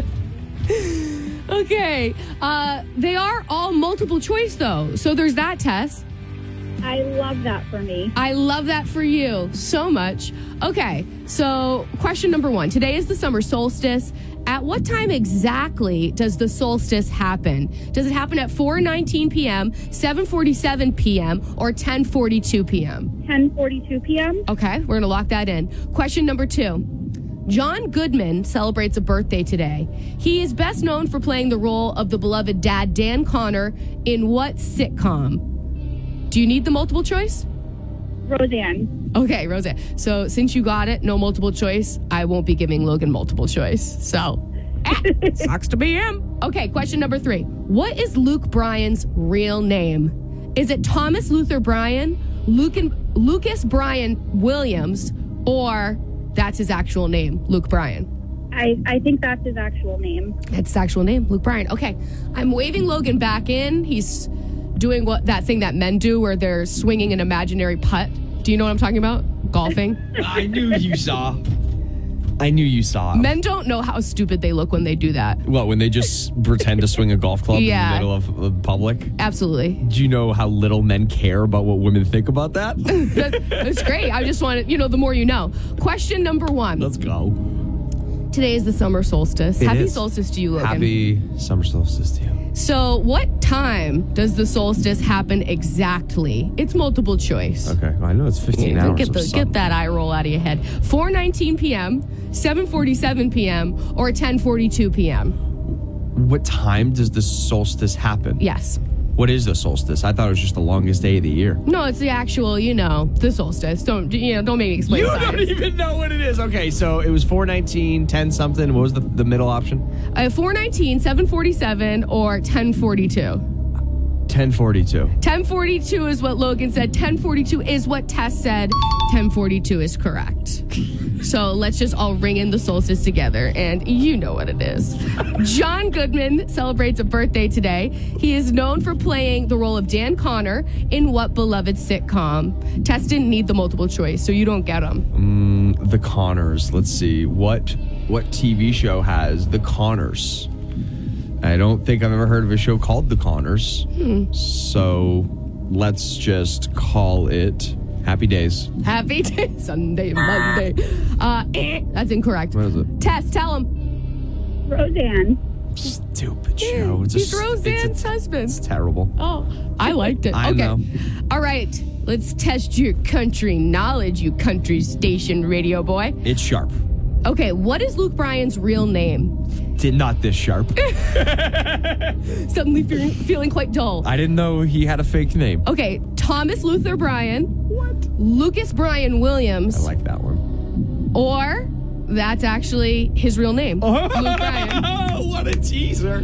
Speaker 4: Okay. They are all multiple choice, though. So there's that, Tess.
Speaker 8: I love that for me.
Speaker 4: I love that for you so much. Okay, so question number 1. Today is the summer solstice. At what time exactly does the solstice happen? Does it happen at 4:19 p.m., 7:47 p.m., or 10:42 p.m.?
Speaker 8: 10:42 p.m.
Speaker 4: Okay, we're going to lock that in. Question number 2. John Goodman celebrates a birthday today. He is best known for playing the role of the beloved dad, Dan Connor, in what sitcom? Do you need the multiple choice?
Speaker 8: Roseanne.
Speaker 4: Okay, Roseanne. So since you got it, no multiple choice, I won't be giving Logan multiple choice. So, sucks to be him. Okay, question number 3. What is Luke Bryan's real name? Is it Thomas Luther Bryan, Lucas Bryan Williams, or that's his actual name, Luke Bryan?
Speaker 8: I think that's his actual name.
Speaker 4: That's his actual name, Luke Bryan. Okay, I'm waving Logan back in. He's doing that thing that men do where they're swinging an imaginary putt. Do you know what I'm talking about? Golfing.
Speaker 5: I knew you saw.
Speaker 4: Men don't know how stupid they look when they do that.
Speaker 5: What, when they just pretend to swing a golf club
Speaker 4: Yeah.
Speaker 5: in the middle of public?
Speaker 4: Absolutely.
Speaker 5: Do you know how little men care about what women think about that?
Speaker 4: That's great. I just wanted, the more you know. Question number 1.
Speaker 5: Let's go.
Speaker 4: Today is the summer solstice.
Speaker 5: It
Speaker 4: Happy
Speaker 5: is.
Speaker 4: solstice to you, Logan.
Speaker 5: Happy summer solstice to you.
Speaker 4: So, what time does the solstice happen exactly? It's multiple choice.
Speaker 5: Okay, well, I know it's 15 hours of sun.
Speaker 4: Get that eye roll out of your head. 4:19 p.m., 7:47 p.m., or 10:42 p.m.
Speaker 5: What time does the solstice happen?
Speaker 4: Yes.
Speaker 5: What is the solstice? I thought it was just the longest day of the year.
Speaker 4: No, it's the actual, the solstice. Don't make me explain
Speaker 5: You
Speaker 4: science.
Speaker 5: don't even know what it is. Okay, so it was 4:19, 10 something. What was the middle option?
Speaker 4: 4:19, 7:47, or 10:42.
Speaker 5: 10:42.
Speaker 4: 10:42 is what Logan said. 10:42 is what Tess said. 10:42 is correct. So let's just all ring in the solstice together, and you know what it is. John Goodman celebrates a birthday today. He is known for playing the role of Dan Connor in what beloved sitcom? Tess didn't need the multiple choice, so you don't get them.
Speaker 5: The Connors. Let's see. What TV show has The Connors? I don't think I've ever heard of a show called The Connors. So let's just call it Happy Days.
Speaker 4: Happy day, Sunday, Monday. That's incorrect.
Speaker 5: What is it?
Speaker 4: Tess, tell him.
Speaker 8: Roseanne.
Speaker 5: Stupid show.
Speaker 4: He's Roseanne's husband.
Speaker 5: It's terrible.
Speaker 4: Oh, I liked it.
Speaker 5: I
Speaker 4: Okay.
Speaker 5: know.
Speaker 4: All right. Let's test your country knowledge, you country station radio boy.
Speaker 5: It's sharp.
Speaker 4: Okay, what is Luke Bryan's real name?
Speaker 5: Not this sharp.
Speaker 4: Suddenly feeling quite dull.
Speaker 5: I didn't know he had a fake name.
Speaker 4: Okay, Thomas Luther Bryan.
Speaker 5: What?
Speaker 4: Lucas Bryan Williams.
Speaker 5: I like that one.
Speaker 4: Or that's actually his real name. Luke Bryan.
Speaker 5: What a teaser.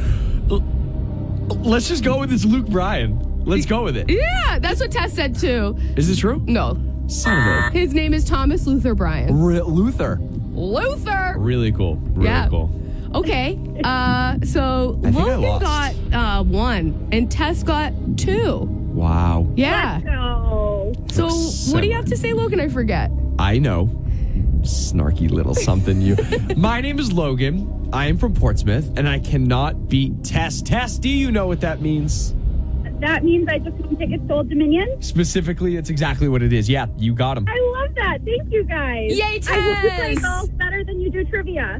Speaker 5: Let's just go with this Luke Bryan. Let's go with it.
Speaker 4: Yeah, that's what Tess said too.
Speaker 5: Is this true?
Speaker 4: No.
Speaker 5: Son of a...
Speaker 4: His name is Thomas Luther Bryan.
Speaker 5: Luther.
Speaker 4: Luther.
Speaker 5: Really cool. Really cool.
Speaker 4: Okay. So
Speaker 5: I think I
Speaker 4: Logan
Speaker 5: lost.
Speaker 4: got 1 and Tess got 2.
Speaker 5: Wow.
Speaker 4: Yeah.
Speaker 8: No.
Speaker 4: So what do you have to say, Logan? I forget.
Speaker 5: I know. Snarky little something you. My name is Logan. I am from Portsmouth, and I cannot beat Tess. Tess, do you know what that means?
Speaker 8: That means I just want tickets to Old Dominion?
Speaker 5: Specifically, it's exactly what it is. Yeah, you got him.
Speaker 8: I love that. Thank you, guys.
Speaker 4: Yay,
Speaker 8: I hope you play
Speaker 4: Tess.
Speaker 8: golf better than you do trivia.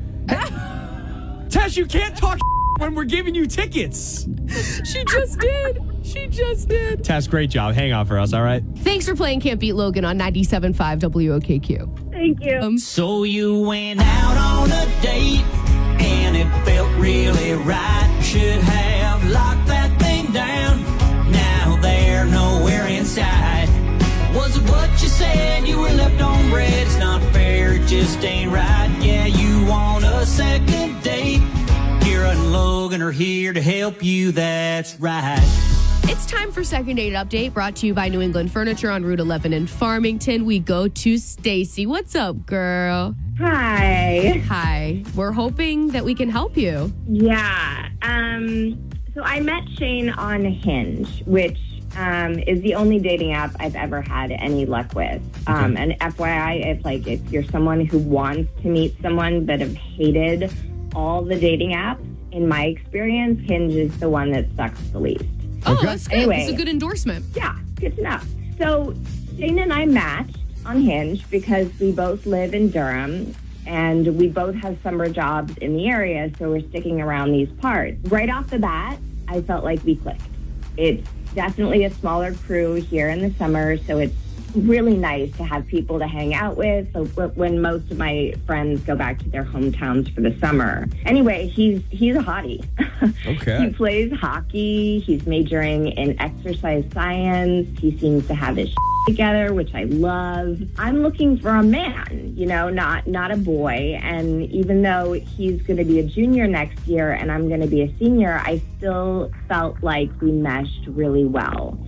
Speaker 5: Tess, you can't talk when we're giving you tickets.
Speaker 4: She just did. She just did.
Speaker 5: Tess, great job. Hang on for us, all right?
Speaker 4: Thanks for playing Can't Beat Logan on 97.5 WOKQ.
Speaker 8: Thank you.
Speaker 3: So you went out on a date and it felt really right. Should have locked that thing down. Now they're nowhere inside. Was it what you said? You were left on red. It's not fair, it just ain't right. Yeah, you want a second date. Kira and Logan are here to help you, that's right.
Speaker 4: It's time for Second Date Update, brought to you by New England Furniture on Route 11 in Farmington. We go to Stacy. What's up, girl?
Speaker 9: Hi.
Speaker 4: Hi. We're hoping that we can help you.
Speaker 9: Yeah. So I met Shane on Hinge, which is the only dating app I've ever had any luck with. And FYI, if you're someone who wants to meet someone but have hated all the dating apps, in my experience, Hinge is the one that sucks the least.
Speaker 4: Oh, that's good.
Speaker 9: Anyway.
Speaker 4: It's a good endorsement.
Speaker 9: Yeah, good to know. So Shane and I matched on Hinge because we both live in Durham and we both have summer jobs in the area, so we're sticking around these parts. Right off the bat, I felt like we clicked. It's definitely a smaller crew here in the summer, so it's really nice to have people to hang out with when most of my friends go back to their hometowns for the summer. Anyway, he's a hottie.
Speaker 5: Okay.
Speaker 9: He plays hockey. He's majoring in exercise science. He seems to have his together, which I love. I'm looking for a man, not a boy. And even though he's going to be a junior next year and I'm going to be a senior, I still felt like we meshed really well.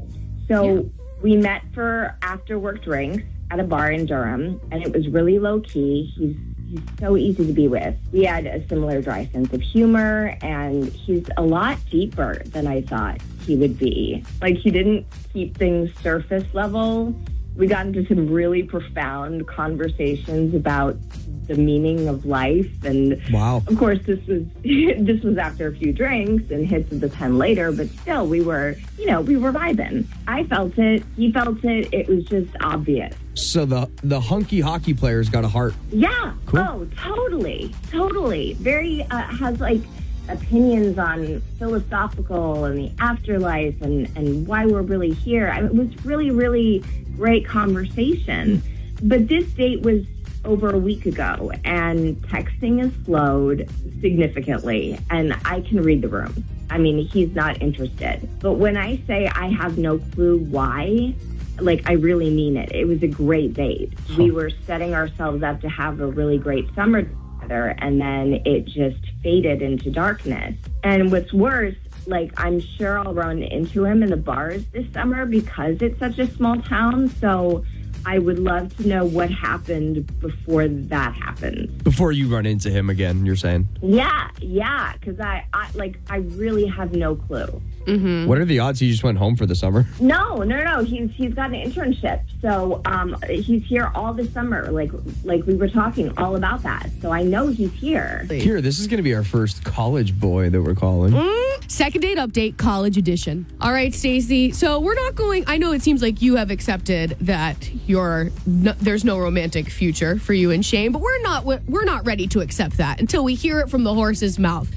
Speaker 9: So we met for after-work drinks at a bar in Durham, and it was really low-key. He's so easy to be with. We had a similar dry sense of humor, and he's a lot deeper than I thought he would be. Like, he didn't keep things surface level. We got into some really profound conversations about the meaning of life. And
Speaker 5: wow.
Speaker 9: Of course, this was after a few drinks and hits of the pen later, but still we were vibing. I felt it. He felt it. It was just obvious.
Speaker 5: So the hunky hockey player's got a heart.
Speaker 9: Yeah.
Speaker 5: Cool.
Speaker 9: Oh, totally. Very, has opinions on philosophical and the afterlife and why we're really here. I mean, it was really, really great conversation. But this date was over a week ago, and texting has slowed significantly, and I can read the room. I mean, he's not interested. But when I say I have no clue why, I really mean it. It was a great date. We were setting ourselves up to have a really great summer together, and then it just faded into darkness. And what's worse, I'm sure I'll run into him in the bars this summer because it's such a small town, so I would love to know what happened before that happens. Before you run into him again, you're saying? Yeah, because I really have no clue.
Speaker 5: Mm-hmm. What are the odds he just went home for the summer?
Speaker 9: No. He's got an internship, so he's here all the summer. Like we were talking all about that. So I know he's here.
Speaker 5: Kira, this is going to be our first college boy that we're calling.
Speaker 4: Second Date Update, College Edition. All right, Stacy. So we're not going. I know it seems like you have accepted that there's no romantic future for you and Shane, but we're not ready to accept that until we hear it from the horse's mouth.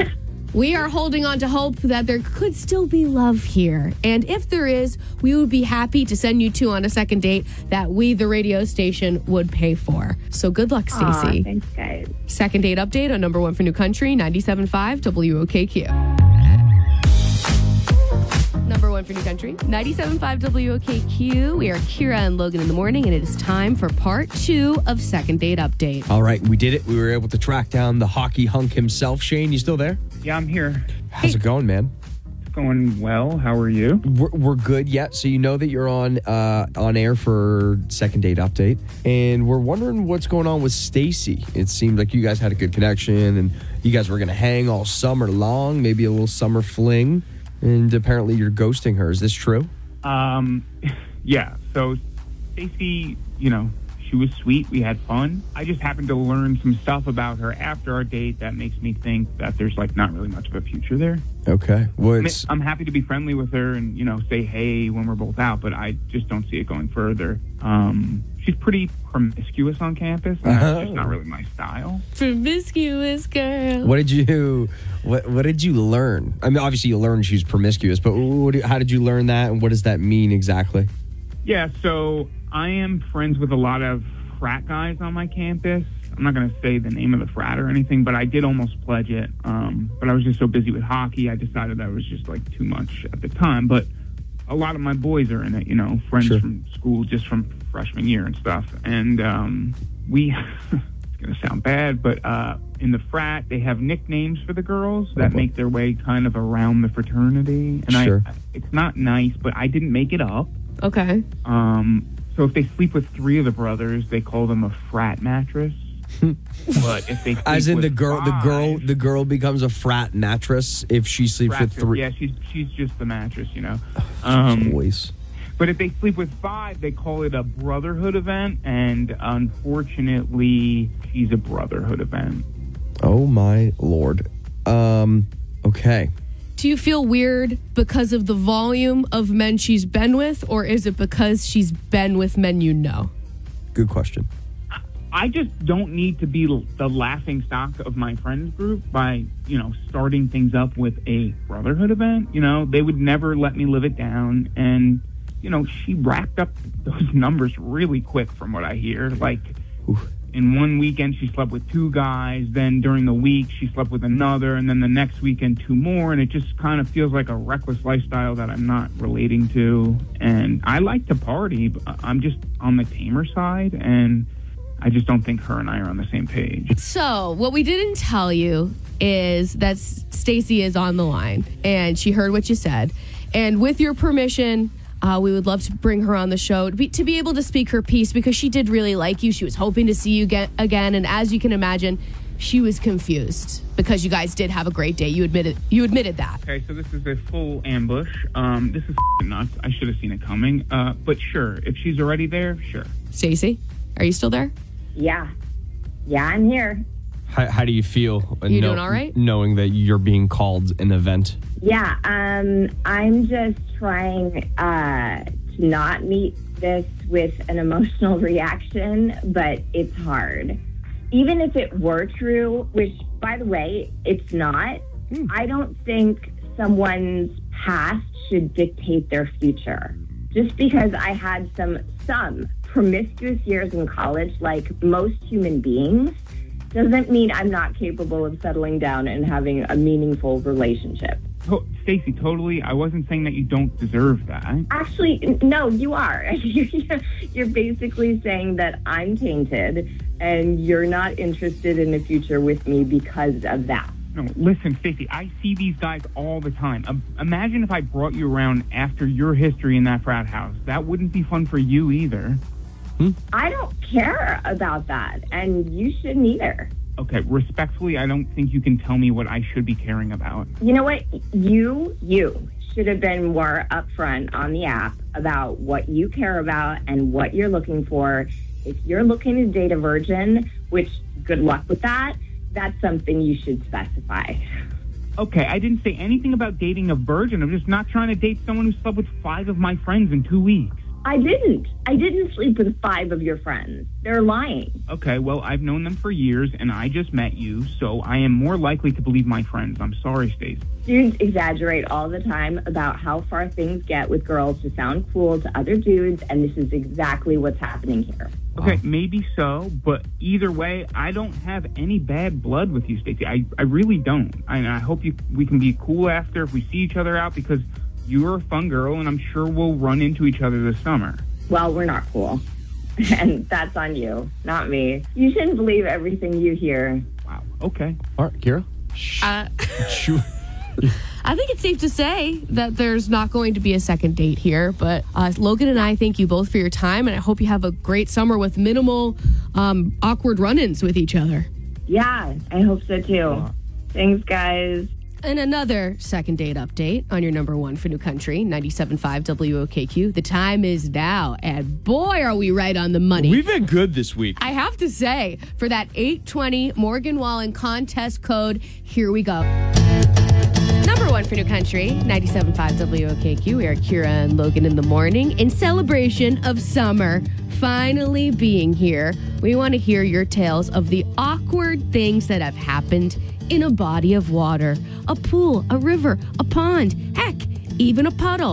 Speaker 4: We are holding on to hope that there could still be love here. And if there is, we would be happy to send you two on a second date that we, the radio station, would pay for. So good luck, Stacey.
Speaker 9: Thanks, guys.
Speaker 4: Second Date Update on number one for New Country, 97.5 WOKQ. Number one for for New Country. 97.5 WOKQ. We are Kira and Logan in the morning, and it is time for part 2 of Second Date Update.
Speaker 5: All right, we did it. We were able to track down the hockey hunk himself. Shane, you still there?
Speaker 10: Yeah, I'm here.
Speaker 5: How's it going, man?
Speaker 10: It's going well. How are you?
Speaker 5: We're good yet. So you know that you're on air for Second Date Update, and we're wondering what's going on with Stacy. It seemed like you guys had a good connection, and you guys were going to hang all summer long, maybe a little summer fling, and apparently you're ghosting her. Is this true?
Speaker 10: Yeah. So Stacy, she was sweet. We had fun. I just happened to learn some stuff about her after our date that makes me think that there's not really much of a future there.
Speaker 5: Okay. Well,
Speaker 10: I'm happy to be friendly with her and, say hey when we're both out, but I just don't see it going further. She's pretty promiscuous on campus, and that's just not really my style.
Speaker 4: Promiscuous girl.
Speaker 5: What did you learn? I mean, obviously you learned she's promiscuous, but how did you learn that, and what does that mean exactly?
Speaker 10: Yeah, so I am friends with a lot of frat guys on my campus. I'm not going to say the name of the frat or anything, but I did almost pledge it. But I was just so busy with hockey, I decided that was just too much at the time. But a lot of my boys are in it, friends from school just from freshman year and stuff. And we, it's going to sound bad, but in the frat, they have nicknames for the girls that make their way kind of around the fraternity. And it's not nice, but I didn't make it up.
Speaker 4: Okay.
Speaker 10: So if they sleep with 3 of the brothers, they call them a frat mattress. But if they sleep
Speaker 5: as in
Speaker 10: with
Speaker 5: the girl becomes a frat mattress if she sleeps with 3.
Speaker 10: Yeah, she's just the mattress,
Speaker 5: Boys.
Speaker 10: But if they sleep with 5, they call it a brotherhood event, and unfortunately, she's a brotherhood event.
Speaker 5: Oh my Lord. Okay.
Speaker 4: Do you feel weird because of the volume of men she's been with, or is it because she's been with men you know?
Speaker 5: Good question.
Speaker 10: I just don't need to be the laughing stock of my friends group by, starting things up with a brotherhood event. They would never let me live it down. And, she racked up those numbers really quick from what I hear. In one weekend, she slept with 2 guys. Then during the week, she slept with another. And then the next weekend, 2 more. And it just kind of feels like a reckless lifestyle that I'm not relating to. And I like to party, but I'm just on the tamer side. And I just don't think her and I are on the same page.
Speaker 4: So what we didn't tell you is that Stacy is on the line. And she heard what you said. And with your permission, we would love to bring her on the show to be able to speak her piece, because she did really like you. She was hoping to see you again. And as you can imagine, she was confused because you guys did have a great day. You admitted that.
Speaker 10: Okay, so this is a full ambush. This is nuts. I should have seen it coming. But sure, if she's already there, sure.
Speaker 4: Stacy, are you still there?
Speaker 9: Yeah, I'm here.
Speaker 5: How do you feel?
Speaker 4: You doing all right?
Speaker 5: Knowing that you're being called an event.
Speaker 9: Yeah, I'm just trying to not meet this with an emotional reaction, but it's hard. Even if it were true, which, by the way, it's not, I don't think someone's past should dictate their future. Just because I had some promiscuous years in college, like most human beings, doesn't mean I'm not capable of settling down and having a meaningful relationship.
Speaker 10: Stacy, totally. I wasn't saying that you don't deserve that.
Speaker 9: Actually, no, you are. You're basically saying that I'm tainted and you're not interested in the future with me because of that.
Speaker 10: No, listen, Stacy, I see these guys all the time. Imagine if I brought you around after your history in that frat house. That wouldn't be fun for you either.
Speaker 9: I don't care about that, and you shouldn't either.
Speaker 10: Okay, respectfully, I don't think you can tell me what I should be caring about.
Speaker 9: You know what? You should have been more upfront on the app about what you care about and what you're looking for. If you're looking to date a virgin, which good luck with that, that's something you should specify.
Speaker 10: Okay, I didn't say anything about dating a virgin. I'm just not trying to date someone who slept with 5 of my friends in 2 weeks.
Speaker 9: I didn't sleep with 5 of your friends. They're lying.
Speaker 10: Okay, well, I've known them for years, and I just met you, so I am more likely to believe my friends. I'm sorry, Stacey.
Speaker 9: Dudes exaggerate all the time about how far things get with girls to sound cool to other dudes, and this is exactly what's happening here.
Speaker 10: Okay, maybe so, but either way, I don't have any bad blood with you, Stacey. I really don't. I hope we can be cool after if we see each other out, because you're a fun girl, and I'm sure we'll run into each other this summer.
Speaker 9: Well, we're not cool. And that's on you, not me. You shouldn't believe everything you hear.
Speaker 10: Wow. Okay.
Speaker 5: All right, Kira? Shoot.
Speaker 4: I think it's safe to say that there's not going to be a second date here, but Logan and I thank you both for your time, and I hope you have a great summer with minimal awkward run-ins with each other.
Speaker 9: Yeah, I hope so too. Thanks, guys.
Speaker 4: And another second date update on your number one for New Country, 97.5 WOKQ. The time is now, and boy, are we right on the money.
Speaker 5: We've been good this week.
Speaker 4: I have to say, for that 820 Morgan Wallen contest code, here we go. Number one for New Country, 97.5 WOKQ. We are Kira and Logan in the morning in celebration of summer finally being here. We want to hear your tales of the awkward things that have happened in a body of water, a pool, a river, a pond, heck, even a puddle.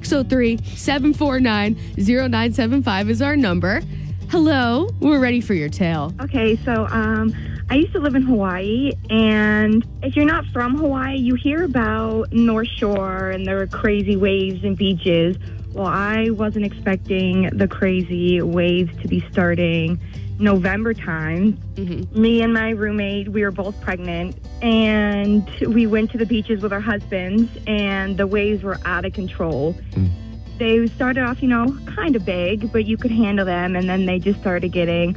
Speaker 4: 603-749-0975 is our number. Hello, we're ready for your tale.
Speaker 8: Okay, so I used to live in Hawaii, and if you're not from Hawaii, you hear about North Shore and there are crazy waves and beaches. Well, I wasn't expecting the crazy waves to be starting November time. Me and my roommate, we were both pregnant, and we went to the beaches with our husbands, and the waves were out of control. They started off, kind of big, but you could handle them, and then they just started getting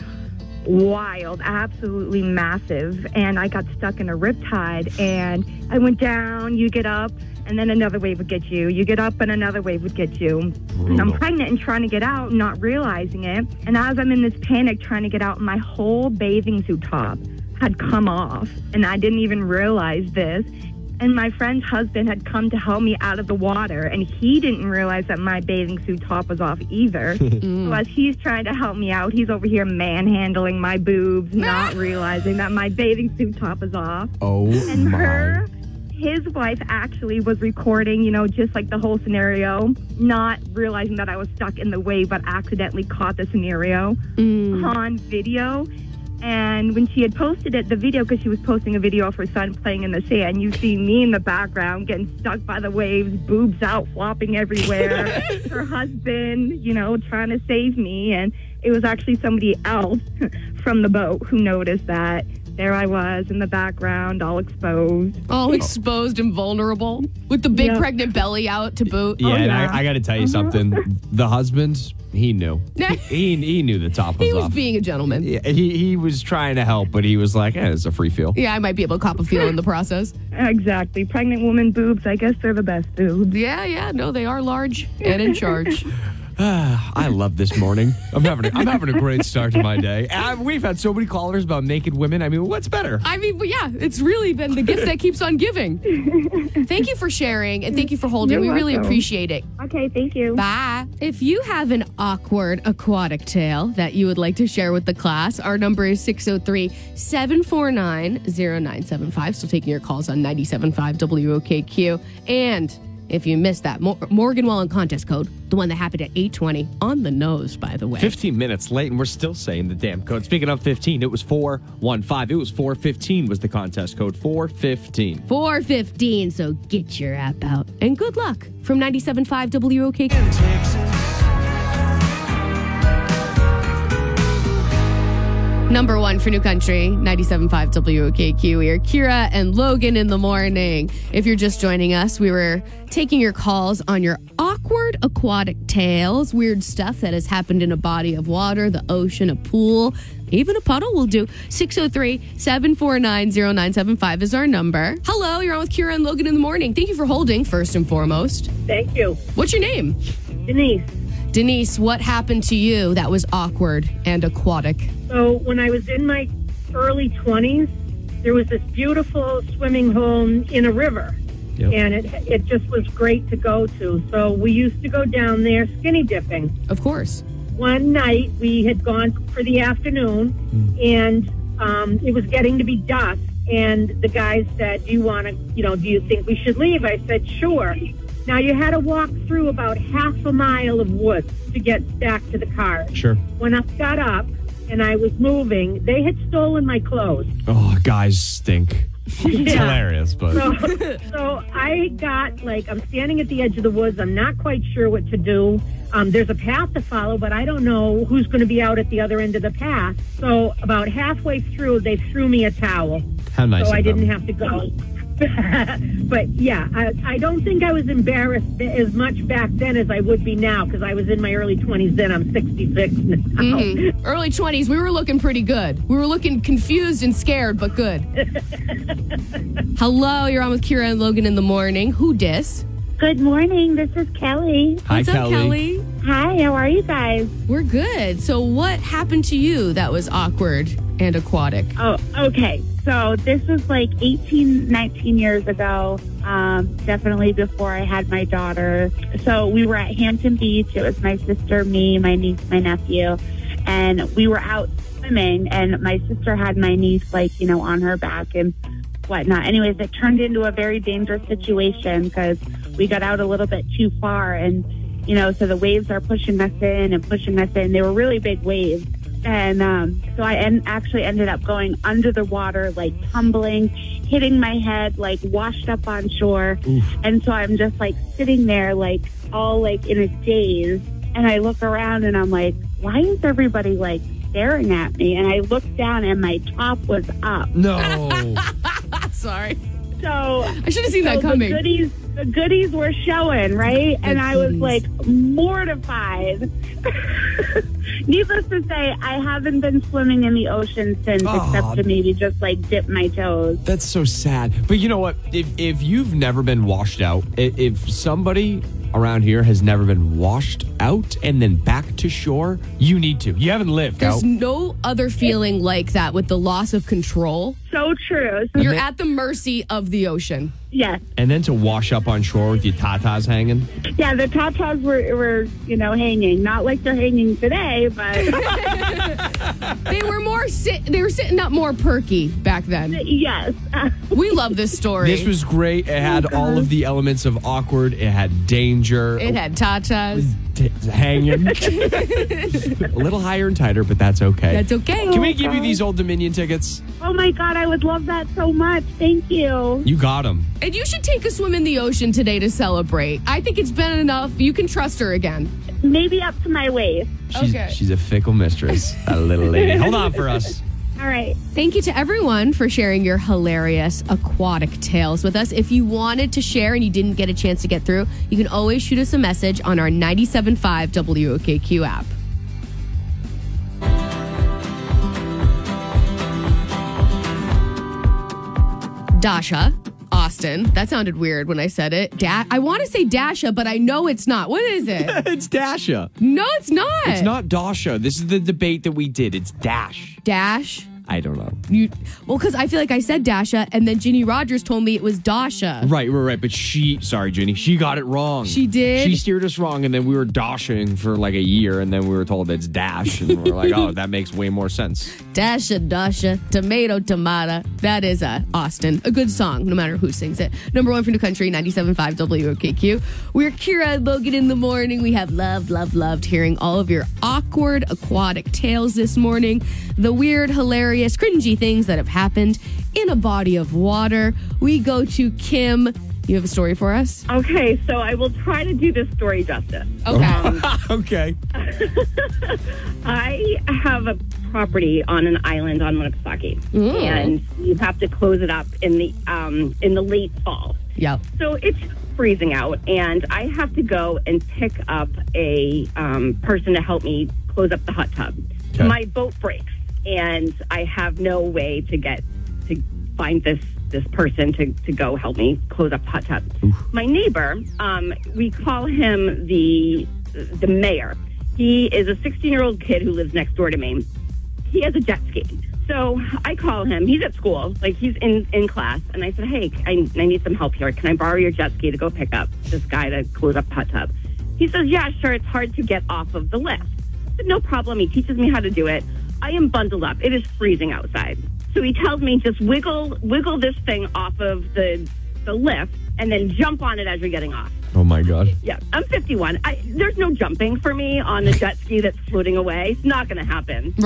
Speaker 8: wild, absolutely massive, and I got stuck in a riptide, and I went down, you get up, and then another wave would get you. You get up, and another wave would get you. And I'm pregnant and trying to get out, not realizing it, and as I'm in this panic trying to get out, my whole bathing suit top had come off, and I didn't even realize this. And my friend's husband had come to help me out of the water, and he didn't realize that my bathing suit top was off either. So as he's trying to help me out, he's over here manhandling my boobs, not realizing that my bathing suit top is off.
Speaker 5: Oh,
Speaker 8: and
Speaker 5: my.
Speaker 8: His wife actually was recording, just like the whole scenario, not realizing that I was stuck in the wave, but accidentally caught the scenario on video. And when she had posted it, the video, because she was posting a video of her son playing in the sand, you see me in the background getting stuck by the waves, boobs out, flopping everywhere. Her husband, trying to save me. And it was actually somebody else from the boat who noticed that. There I was in the background, all exposed.
Speaker 4: All exposed and vulnerable with the big pregnant belly out to boot.
Speaker 5: Yeah, and I got to tell you something. The husband, he knew. he knew the top was
Speaker 4: He was
Speaker 5: off.
Speaker 4: being a gentleman.
Speaker 5: Yeah, he was trying to help, but he was like, it's a free feel.
Speaker 4: Yeah, I might be able to cop a feel in the process.
Speaker 8: Exactly. Pregnant woman boobs, I guess they're the best boobs.
Speaker 4: Yeah, no, they are large and in charge.
Speaker 5: I love this morning. I'm having a great start to my day. We've had so many callers about naked women. I mean, what's better?
Speaker 4: It's really been the gift that keeps on giving. Thank you for sharing, and thank you for holding. We really appreciate it.
Speaker 8: Okay, thank you.
Speaker 4: Bye. If you have an awkward aquatic tale that you would like to share with the class, our number is 603-749-0975. Still taking your calls on 97.5 WOKQ. And if you missed that, Morgan Wallen contest code, the one that happened at 8:20, on the nose, by the way.
Speaker 5: 15 minutes late, and we're still saying the damn code. Speaking of 15, it was 415. It was 415 was the contest code. 415.
Speaker 4: 415, so get your app out. And good luck from 97.5 WOKQ. Number one for New Country, 97.5 WOKQ. We are Kira and Logan in the morning. If you're just joining us, we were taking your calls on your awkward aquatic tales, weird stuff that has happened in a body of water, the ocean, a pool, even a puddle will do. 603-749-0975 is our number. Hello, you're on with Kira and Logan in the morning. Thank you for holding, first and foremost.
Speaker 1: Thank you.
Speaker 4: What's your name?
Speaker 1: Denise.
Speaker 4: Denise, what happened to you that was awkward and aquatic?
Speaker 1: So when I was in my early 20s, there was this beautiful swimming hole in a river.
Speaker 5: Yep.
Speaker 1: And it just was great to go to. So we used to go down there skinny dipping.
Speaker 4: Of course.
Speaker 1: One night we had gone for the afternoon, and it was getting to be dusk. And the guy said, do you think we should leave? I said, sure. Now, you had to walk through about half a mile of woods to get back to the car.
Speaker 5: Sure.
Speaker 1: When I got up and I was moving, they had stolen my clothes.
Speaker 5: Oh, guys stink. It's hilarious, but
Speaker 11: So I got, I'm standing at the edge of the woods. I'm not quite sure what to do. There's a path to follow, but I don't know who's going to be out at the other end of the path. So about halfway through, they threw me a towel.
Speaker 5: how nice
Speaker 11: So
Speaker 5: of
Speaker 11: I
Speaker 5: them.
Speaker 11: didn't have to go. But yeah, I don't think I was embarrassed as much back then as I would be now, because I was in my early 20s then. I'm 66 now.
Speaker 4: Early 20s, we were looking pretty good. We were looking confused and scared, but good. Hello, you're on with Kira and Logan in the morning. Who dis?
Speaker 8: Good morning. This is Kelly.
Speaker 5: Hi,
Speaker 4: What's up, Kelly?
Speaker 8: Hi, how are you guys?
Speaker 4: We're good. So what happened to you that was awkward and aquatic?
Speaker 8: Oh, okay. So this was like 18, 19 years ago, definitely before I had my daughter. So we were at Hampton Beach. It was my sister, me, my niece, my nephew, and we were out swimming, and my sister had my niece, on her back and whatnot. Anyways, it turned into a very dangerous situation because we got out a little bit too far, and, so the waves are pushing us in and pushing us in. They were really big waves. And so I actually ended up going under the water, tumbling, hitting my head, washed up on shore.
Speaker 5: Oof.
Speaker 8: And so I'm just sitting there, all in a daze. And I look around and I'm like, why is everybody staring at me? And I looked down and my top was up.
Speaker 5: No.
Speaker 4: Sorry.
Speaker 8: So
Speaker 4: I should have seen that coming.
Speaker 8: The goodies were showing, right? And I was mortified. Needless to say, I haven't been swimming in the ocean since, except to maybe just dip my toes.
Speaker 5: That's so sad. But you know what? If you've never been washed out, if somebody around here has never been washed out and then back to shore, you need to. You haven't lived
Speaker 4: There's
Speaker 5: out.
Speaker 4: no other feeling like that with the loss of control.
Speaker 8: So true.
Speaker 4: You're at the mercy of the ocean.
Speaker 8: Yes.
Speaker 5: And then to wash up on shore with your tatas hanging.
Speaker 8: Yeah, the tatas were hanging. Not like they're hanging today, but
Speaker 4: They were they were sitting up more perky back then.
Speaker 8: yes.
Speaker 4: We love this story.
Speaker 5: This was great. It had all of the elements of awkward. It had danger.
Speaker 4: It had tatas.
Speaker 5: Hanging. A little higher and tighter, but that's okay.
Speaker 4: That's okay.
Speaker 5: Can we give you these Old Dominion tickets?
Speaker 8: Oh my God, I would love that so much. Thank you.
Speaker 5: You got them.
Speaker 4: And you should take a swim in the ocean today to celebrate. I think it's been enough. You can trust her again.
Speaker 8: Maybe up to my waist.
Speaker 5: She's a fickle mistress, a little lady. Hold on for us.
Speaker 8: All right.
Speaker 4: Thank you to everyone for sharing your hilarious aquatic tales with us. If you wanted to share and you didn't get a chance to get through, you can always shoot us a message on our 97.5 WOKQ app. Dasha, Austin. That sounded weird when I said it. I want to say Dasha, but I know it's not. What is it?
Speaker 5: It's Dasha.
Speaker 4: No, it's not.
Speaker 5: It's not Dasha. This is the debate that we did. It's Dash.
Speaker 4: Dash.
Speaker 5: I don't know.
Speaker 4: Because I feel like I said Dasha, and then Ginny Rogers told me it was Dasha.
Speaker 5: Right. But sorry, Ginny, she got it wrong.
Speaker 4: She did?
Speaker 5: She steered us wrong, and then we were dashing for a year, and then we were told it's Dash, and we're like, oh, that makes way more sense.
Speaker 4: Dasha, tomato, tomato. That is Austin. A good song, no matter who sings it. Number one for New Country, 97.5 WOKQ. We're Kira and Logan in the morning. We have loved hearing all of your awkward aquatic tales this morning. The weird, hilarious, cringy things that have happened in a body of water. We go to Kim. You have a story for us?
Speaker 12: Okay, so I will try to do this story justice.
Speaker 4: Okay.
Speaker 5: Okay.
Speaker 12: I have a property on an island on Winnipesaukee, and you have to close it up in the late fall.
Speaker 4: Yep.
Speaker 12: So it's freezing out, and I have to go and pick up a person to help me close up the hot tub.
Speaker 5: Okay.
Speaker 12: My boat breaks, and I have no way to find this person to go help me close up the hot tub.
Speaker 5: Oof.
Speaker 12: My neighbor, we call him the mayor. He is a 16-year-old kid who lives next door to me. He has a jet ski. So I call him. He's at school, he's in class. And I said, hey, I need some help here. Can I borrow your jet ski to go pick up this guy to close up the hot tub? He says, yeah, sure. It's hard to get off of the lift. I said, no problem. He teaches me how to do it. I am bundled up. It is freezing outside. So he tells me just wiggle this thing off of the lift and then jump on it as you're getting off.
Speaker 5: Oh, my God.
Speaker 12: Yeah, I'm 51. There's no jumping for me on a jet ski that's floating away. It's not going to happen.
Speaker 4: Right.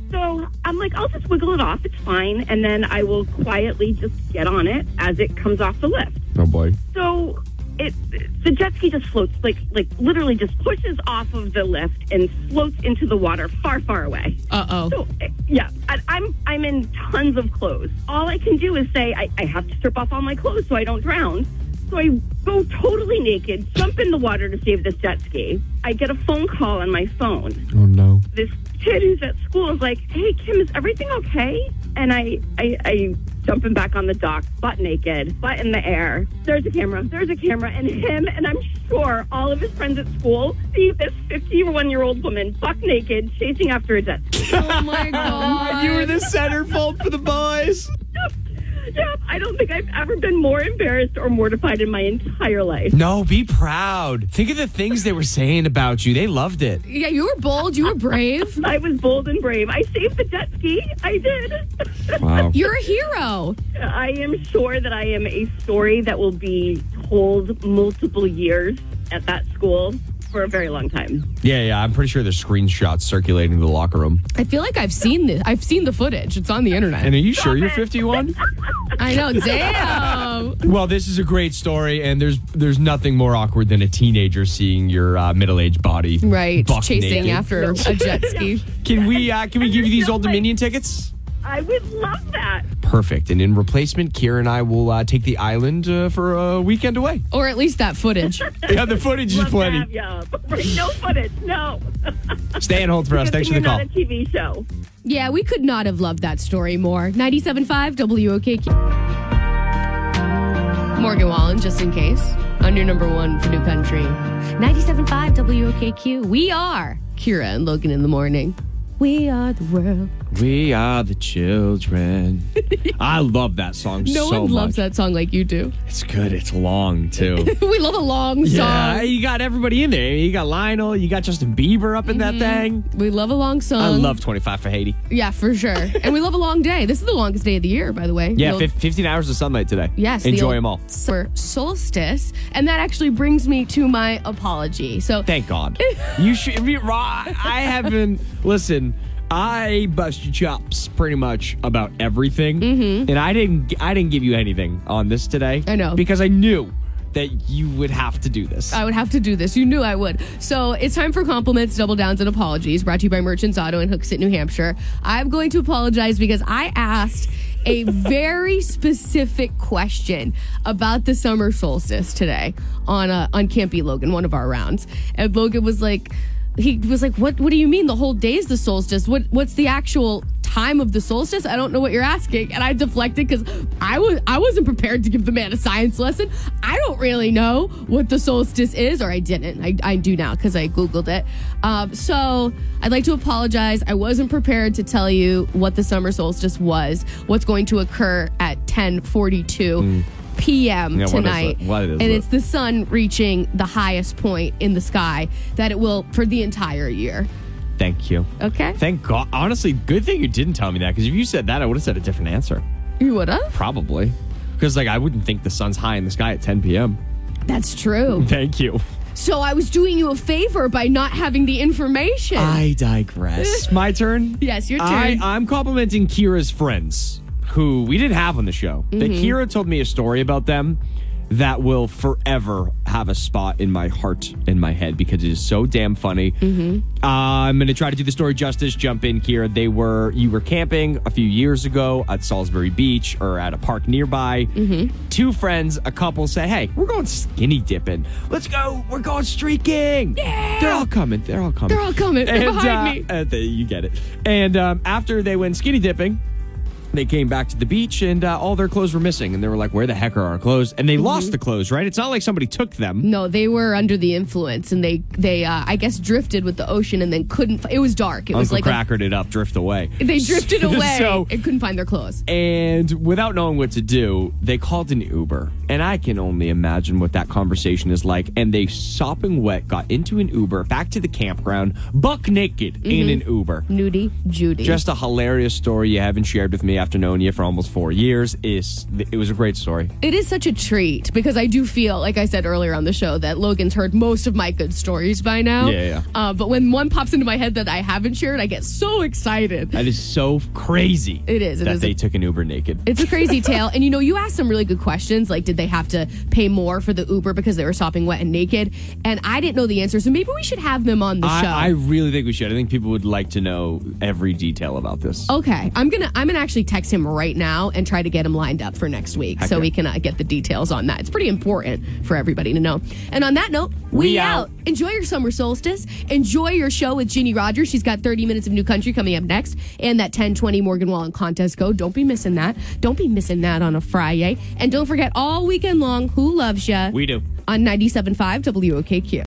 Speaker 12: So I'm like, I'll just wiggle it off. It's fine. And then I will quietly just get on it as it comes off the lift.
Speaker 5: Oh, boy.
Speaker 12: So the jet ski just floats, like literally just pushes off of the lift and floats into the water far, far away.
Speaker 4: Uh-oh.
Speaker 12: So, yeah, I'm in tons of clothes. All I can do is say, I have to strip off all my clothes so I don't drown. So I go totally naked, jump in the water to save this jet ski. I get a phone call on my phone.
Speaker 5: Oh, no.
Speaker 12: This kid who's at school is like, hey, Kim, is everything okay? And I jumping back on the dock, butt naked, butt in the air. There's a camera. And him, and I'm sure all of his friends at school see this 51-year-old woman buck naked chasing after a jet ski.
Speaker 4: Oh, my God.
Speaker 5: You were the centerfold for the boys.
Speaker 12: Yeah, I don't think I've ever been more embarrassed or mortified in my entire life.
Speaker 5: No, be proud. Think of the things they were saying about you. They loved it.
Speaker 4: Yeah, you were bold. You were brave.
Speaker 12: I was bold and brave. I saved the jet ski. I did.
Speaker 5: Wow.
Speaker 4: You're a hero.
Speaker 12: I am sure that I am a story that will be told multiple years at that school for a very long time.
Speaker 5: Yeah. I'm pretty sure there's screenshots circulating the locker room.
Speaker 4: I feel like I've seen this. I've seen the footage. It's on the internet.
Speaker 5: And are you sure you're 51?
Speaker 4: I know. Damn.
Speaker 5: Well, this is a great story, and there's nothing more awkward than a teenager seeing your middle-aged body
Speaker 4: Right.
Speaker 5: buck
Speaker 4: Chasing
Speaker 5: naked.
Speaker 4: after a jet ski.
Speaker 5: Can we give you these Old Dominion tickets?
Speaker 12: I would love that.
Speaker 5: Perfect. And in replacement, Kira and I will take the island for a weekend away.
Speaker 4: Or at least that footage.
Speaker 5: Yeah, the footage is
Speaker 12: Love
Speaker 5: plenty.
Speaker 12: to have you. No footage. No.
Speaker 5: Stay on hold for us.
Speaker 12: Good
Speaker 5: Thanks
Speaker 12: thing
Speaker 5: for the
Speaker 12: you're
Speaker 5: call.
Speaker 12: not a TV show.
Speaker 4: Yeah, we could not have loved that story more. 97.5 WOKQ. Morgan Wallen, just in case. On your number one for New Country. 97.5 WOKQ. We are Kira and Logan in the morning. We are the world.
Speaker 5: We are the children. I love that song so much.
Speaker 4: No one loves that song like you do.
Speaker 5: It's good. It's long, too.
Speaker 4: We love a long song.
Speaker 5: Yeah, you got everybody in there. You got Lionel. You got Justin Bieber up in that thing.
Speaker 4: We love a long song.
Speaker 5: I love 25 for Haiti.
Speaker 4: Yeah, for sure. And we love a long day. This is the longest day of the year, by the way.
Speaker 5: Yeah,
Speaker 4: The old-
Speaker 5: 15 hours of sunlight today.
Speaker 4: Yes.
Speaker 5: Enjoy them all.
Speaker 4: Summer solstice. And that actually brings me to my apology. So
Speaker 5: Thank God. You should be raw. I haven't. Listen, I bust your chops pretty much about everything, and I didn't give you anything on this today.
Speaker 4: I know.
Speaker 5: because I knew that you would have to do this.
Speaker 4: I would have to do this. You knew I would. So it's time for compliments, double downs, and apologies. Brought to you by Merchants Auto in Hooksett, New Hampshire. I'm going to apologize because I asked a very specific question about the summer solstice today on Campy Logan, one of our rounds. And Logan was like, what do you mean the whole day's the solstice? What's the actual time of the solstice? I don't know what you're asking. And I deflected because I wasn't prepared to give the man a science lesson. I don't really know what the solstice is, or I didn't. I do now because I Googled it. So I'd like to apologize. I wasn't prepared to tell you what the summer solstice was, what's going to occur at 10:42 p.m. tonight.
Speaker 5: What is
Speaker 4: and
Speaker 5: it?
Speaker 4: it's the sun reaching the highest point in the sky that it will for the entire year.
Speaker 5: Thank you.
Speaker 4: Okay?
Speaker 5: Thank God. Honestly, good thing you didn't tell me that, because if you said that, I would have said a different answer.
Speaker 4: You would have?
Speaker 5: Probably. Because, I wouldn't think the sun's high in the sky at 10 p.m.
Speaker 4: That's true.
Speaker 5: Thank you.
Speaker 4: So I was doing you a favor by not having the information.
Speaker 5: I digress. My turn?
Speaker 4: Yes, your turn.
Speaker 5: I'm complimenting Kira's friends, who we didn't have on the show. But Kira told me a story about them that will forever have a spot in my heart and my head because it is so damn funny. I'm going to try to do the story justice. Jump in, Kira. You were camping a few years ago at Salisbury Beach or at a park nearby. Two friends, a couple say, hey, we're going skinny dipping. Let's go. We're going streaking.
Speaker 4: Yeah.
Speaker 5: They're all coming. They're
Speaker 4: behind me.
Speaker 5: You get it. And after they went skinny dipping, they came back to the beach and all their clothes were missing. And they were like, where the heck are our clothes? And they lost the clothes, right? It's not like somebody took them.
Speaker 4: No, they were under the influence, and they I guess drifted with the ocean and then couldn't. It was dark. It was
Speaker 5: Uncle
Speaker 4: like
Speaker 5: crackered it up, drift away.
Speaker 4: they drifted away
Speaker 5: So-
Speaker 4: and couldn't find their clothes.
Speaker 5: And without knowing what to do, they called an Uber. And I can only imagine what that conversation is like. And they sopping wet got into an Uber back to the campground, buck naked in an Uber.
Speaker 4: Nudie Judy.
Speaker 5: Just a hilarious story you haven't shared with me after knowing you for almost 4 years. It was a great story.
Speaker 4: It is such a treat because I do feel, like I said earlier on the show, that Logan's heard most of my good stories by now.
Speaker 5: Yeah.
Speaker 4: But when one pops into my head that I haven't shared, I get so excited.
Speaker 5: That is so crazy.
Speaker 4: It is.
Speaker 5: That they took an Uber naked.
Speaker 4: It's a crazy tale. And you asked some really good questions. Like, did they have to pay more for the Uber because they were sopping wet and naked? And I didn't know the answer. So maybe we should have them on the show.
Speaker 5: I really think we should. I think people would like to know every detail about this.
Speaker 4: Okay. I'm gonna actually text him right now and try to get him lined up for next week so we can get the details on that. It's pretty important for everybody to know. And on that note, we out. Enjoy your summer solstice. Enjoy your show with Ginny Rogers. She's got 30 minutes of new country coming up next. And that 1020 Morgan Wallen contest code. Don't be missing that. Don't be missing that on a Friday. And don't forget, all weekend long, Who Loves Ya?
Speaker 5: We do.
Speaker 4: On 97.5 WOKQ.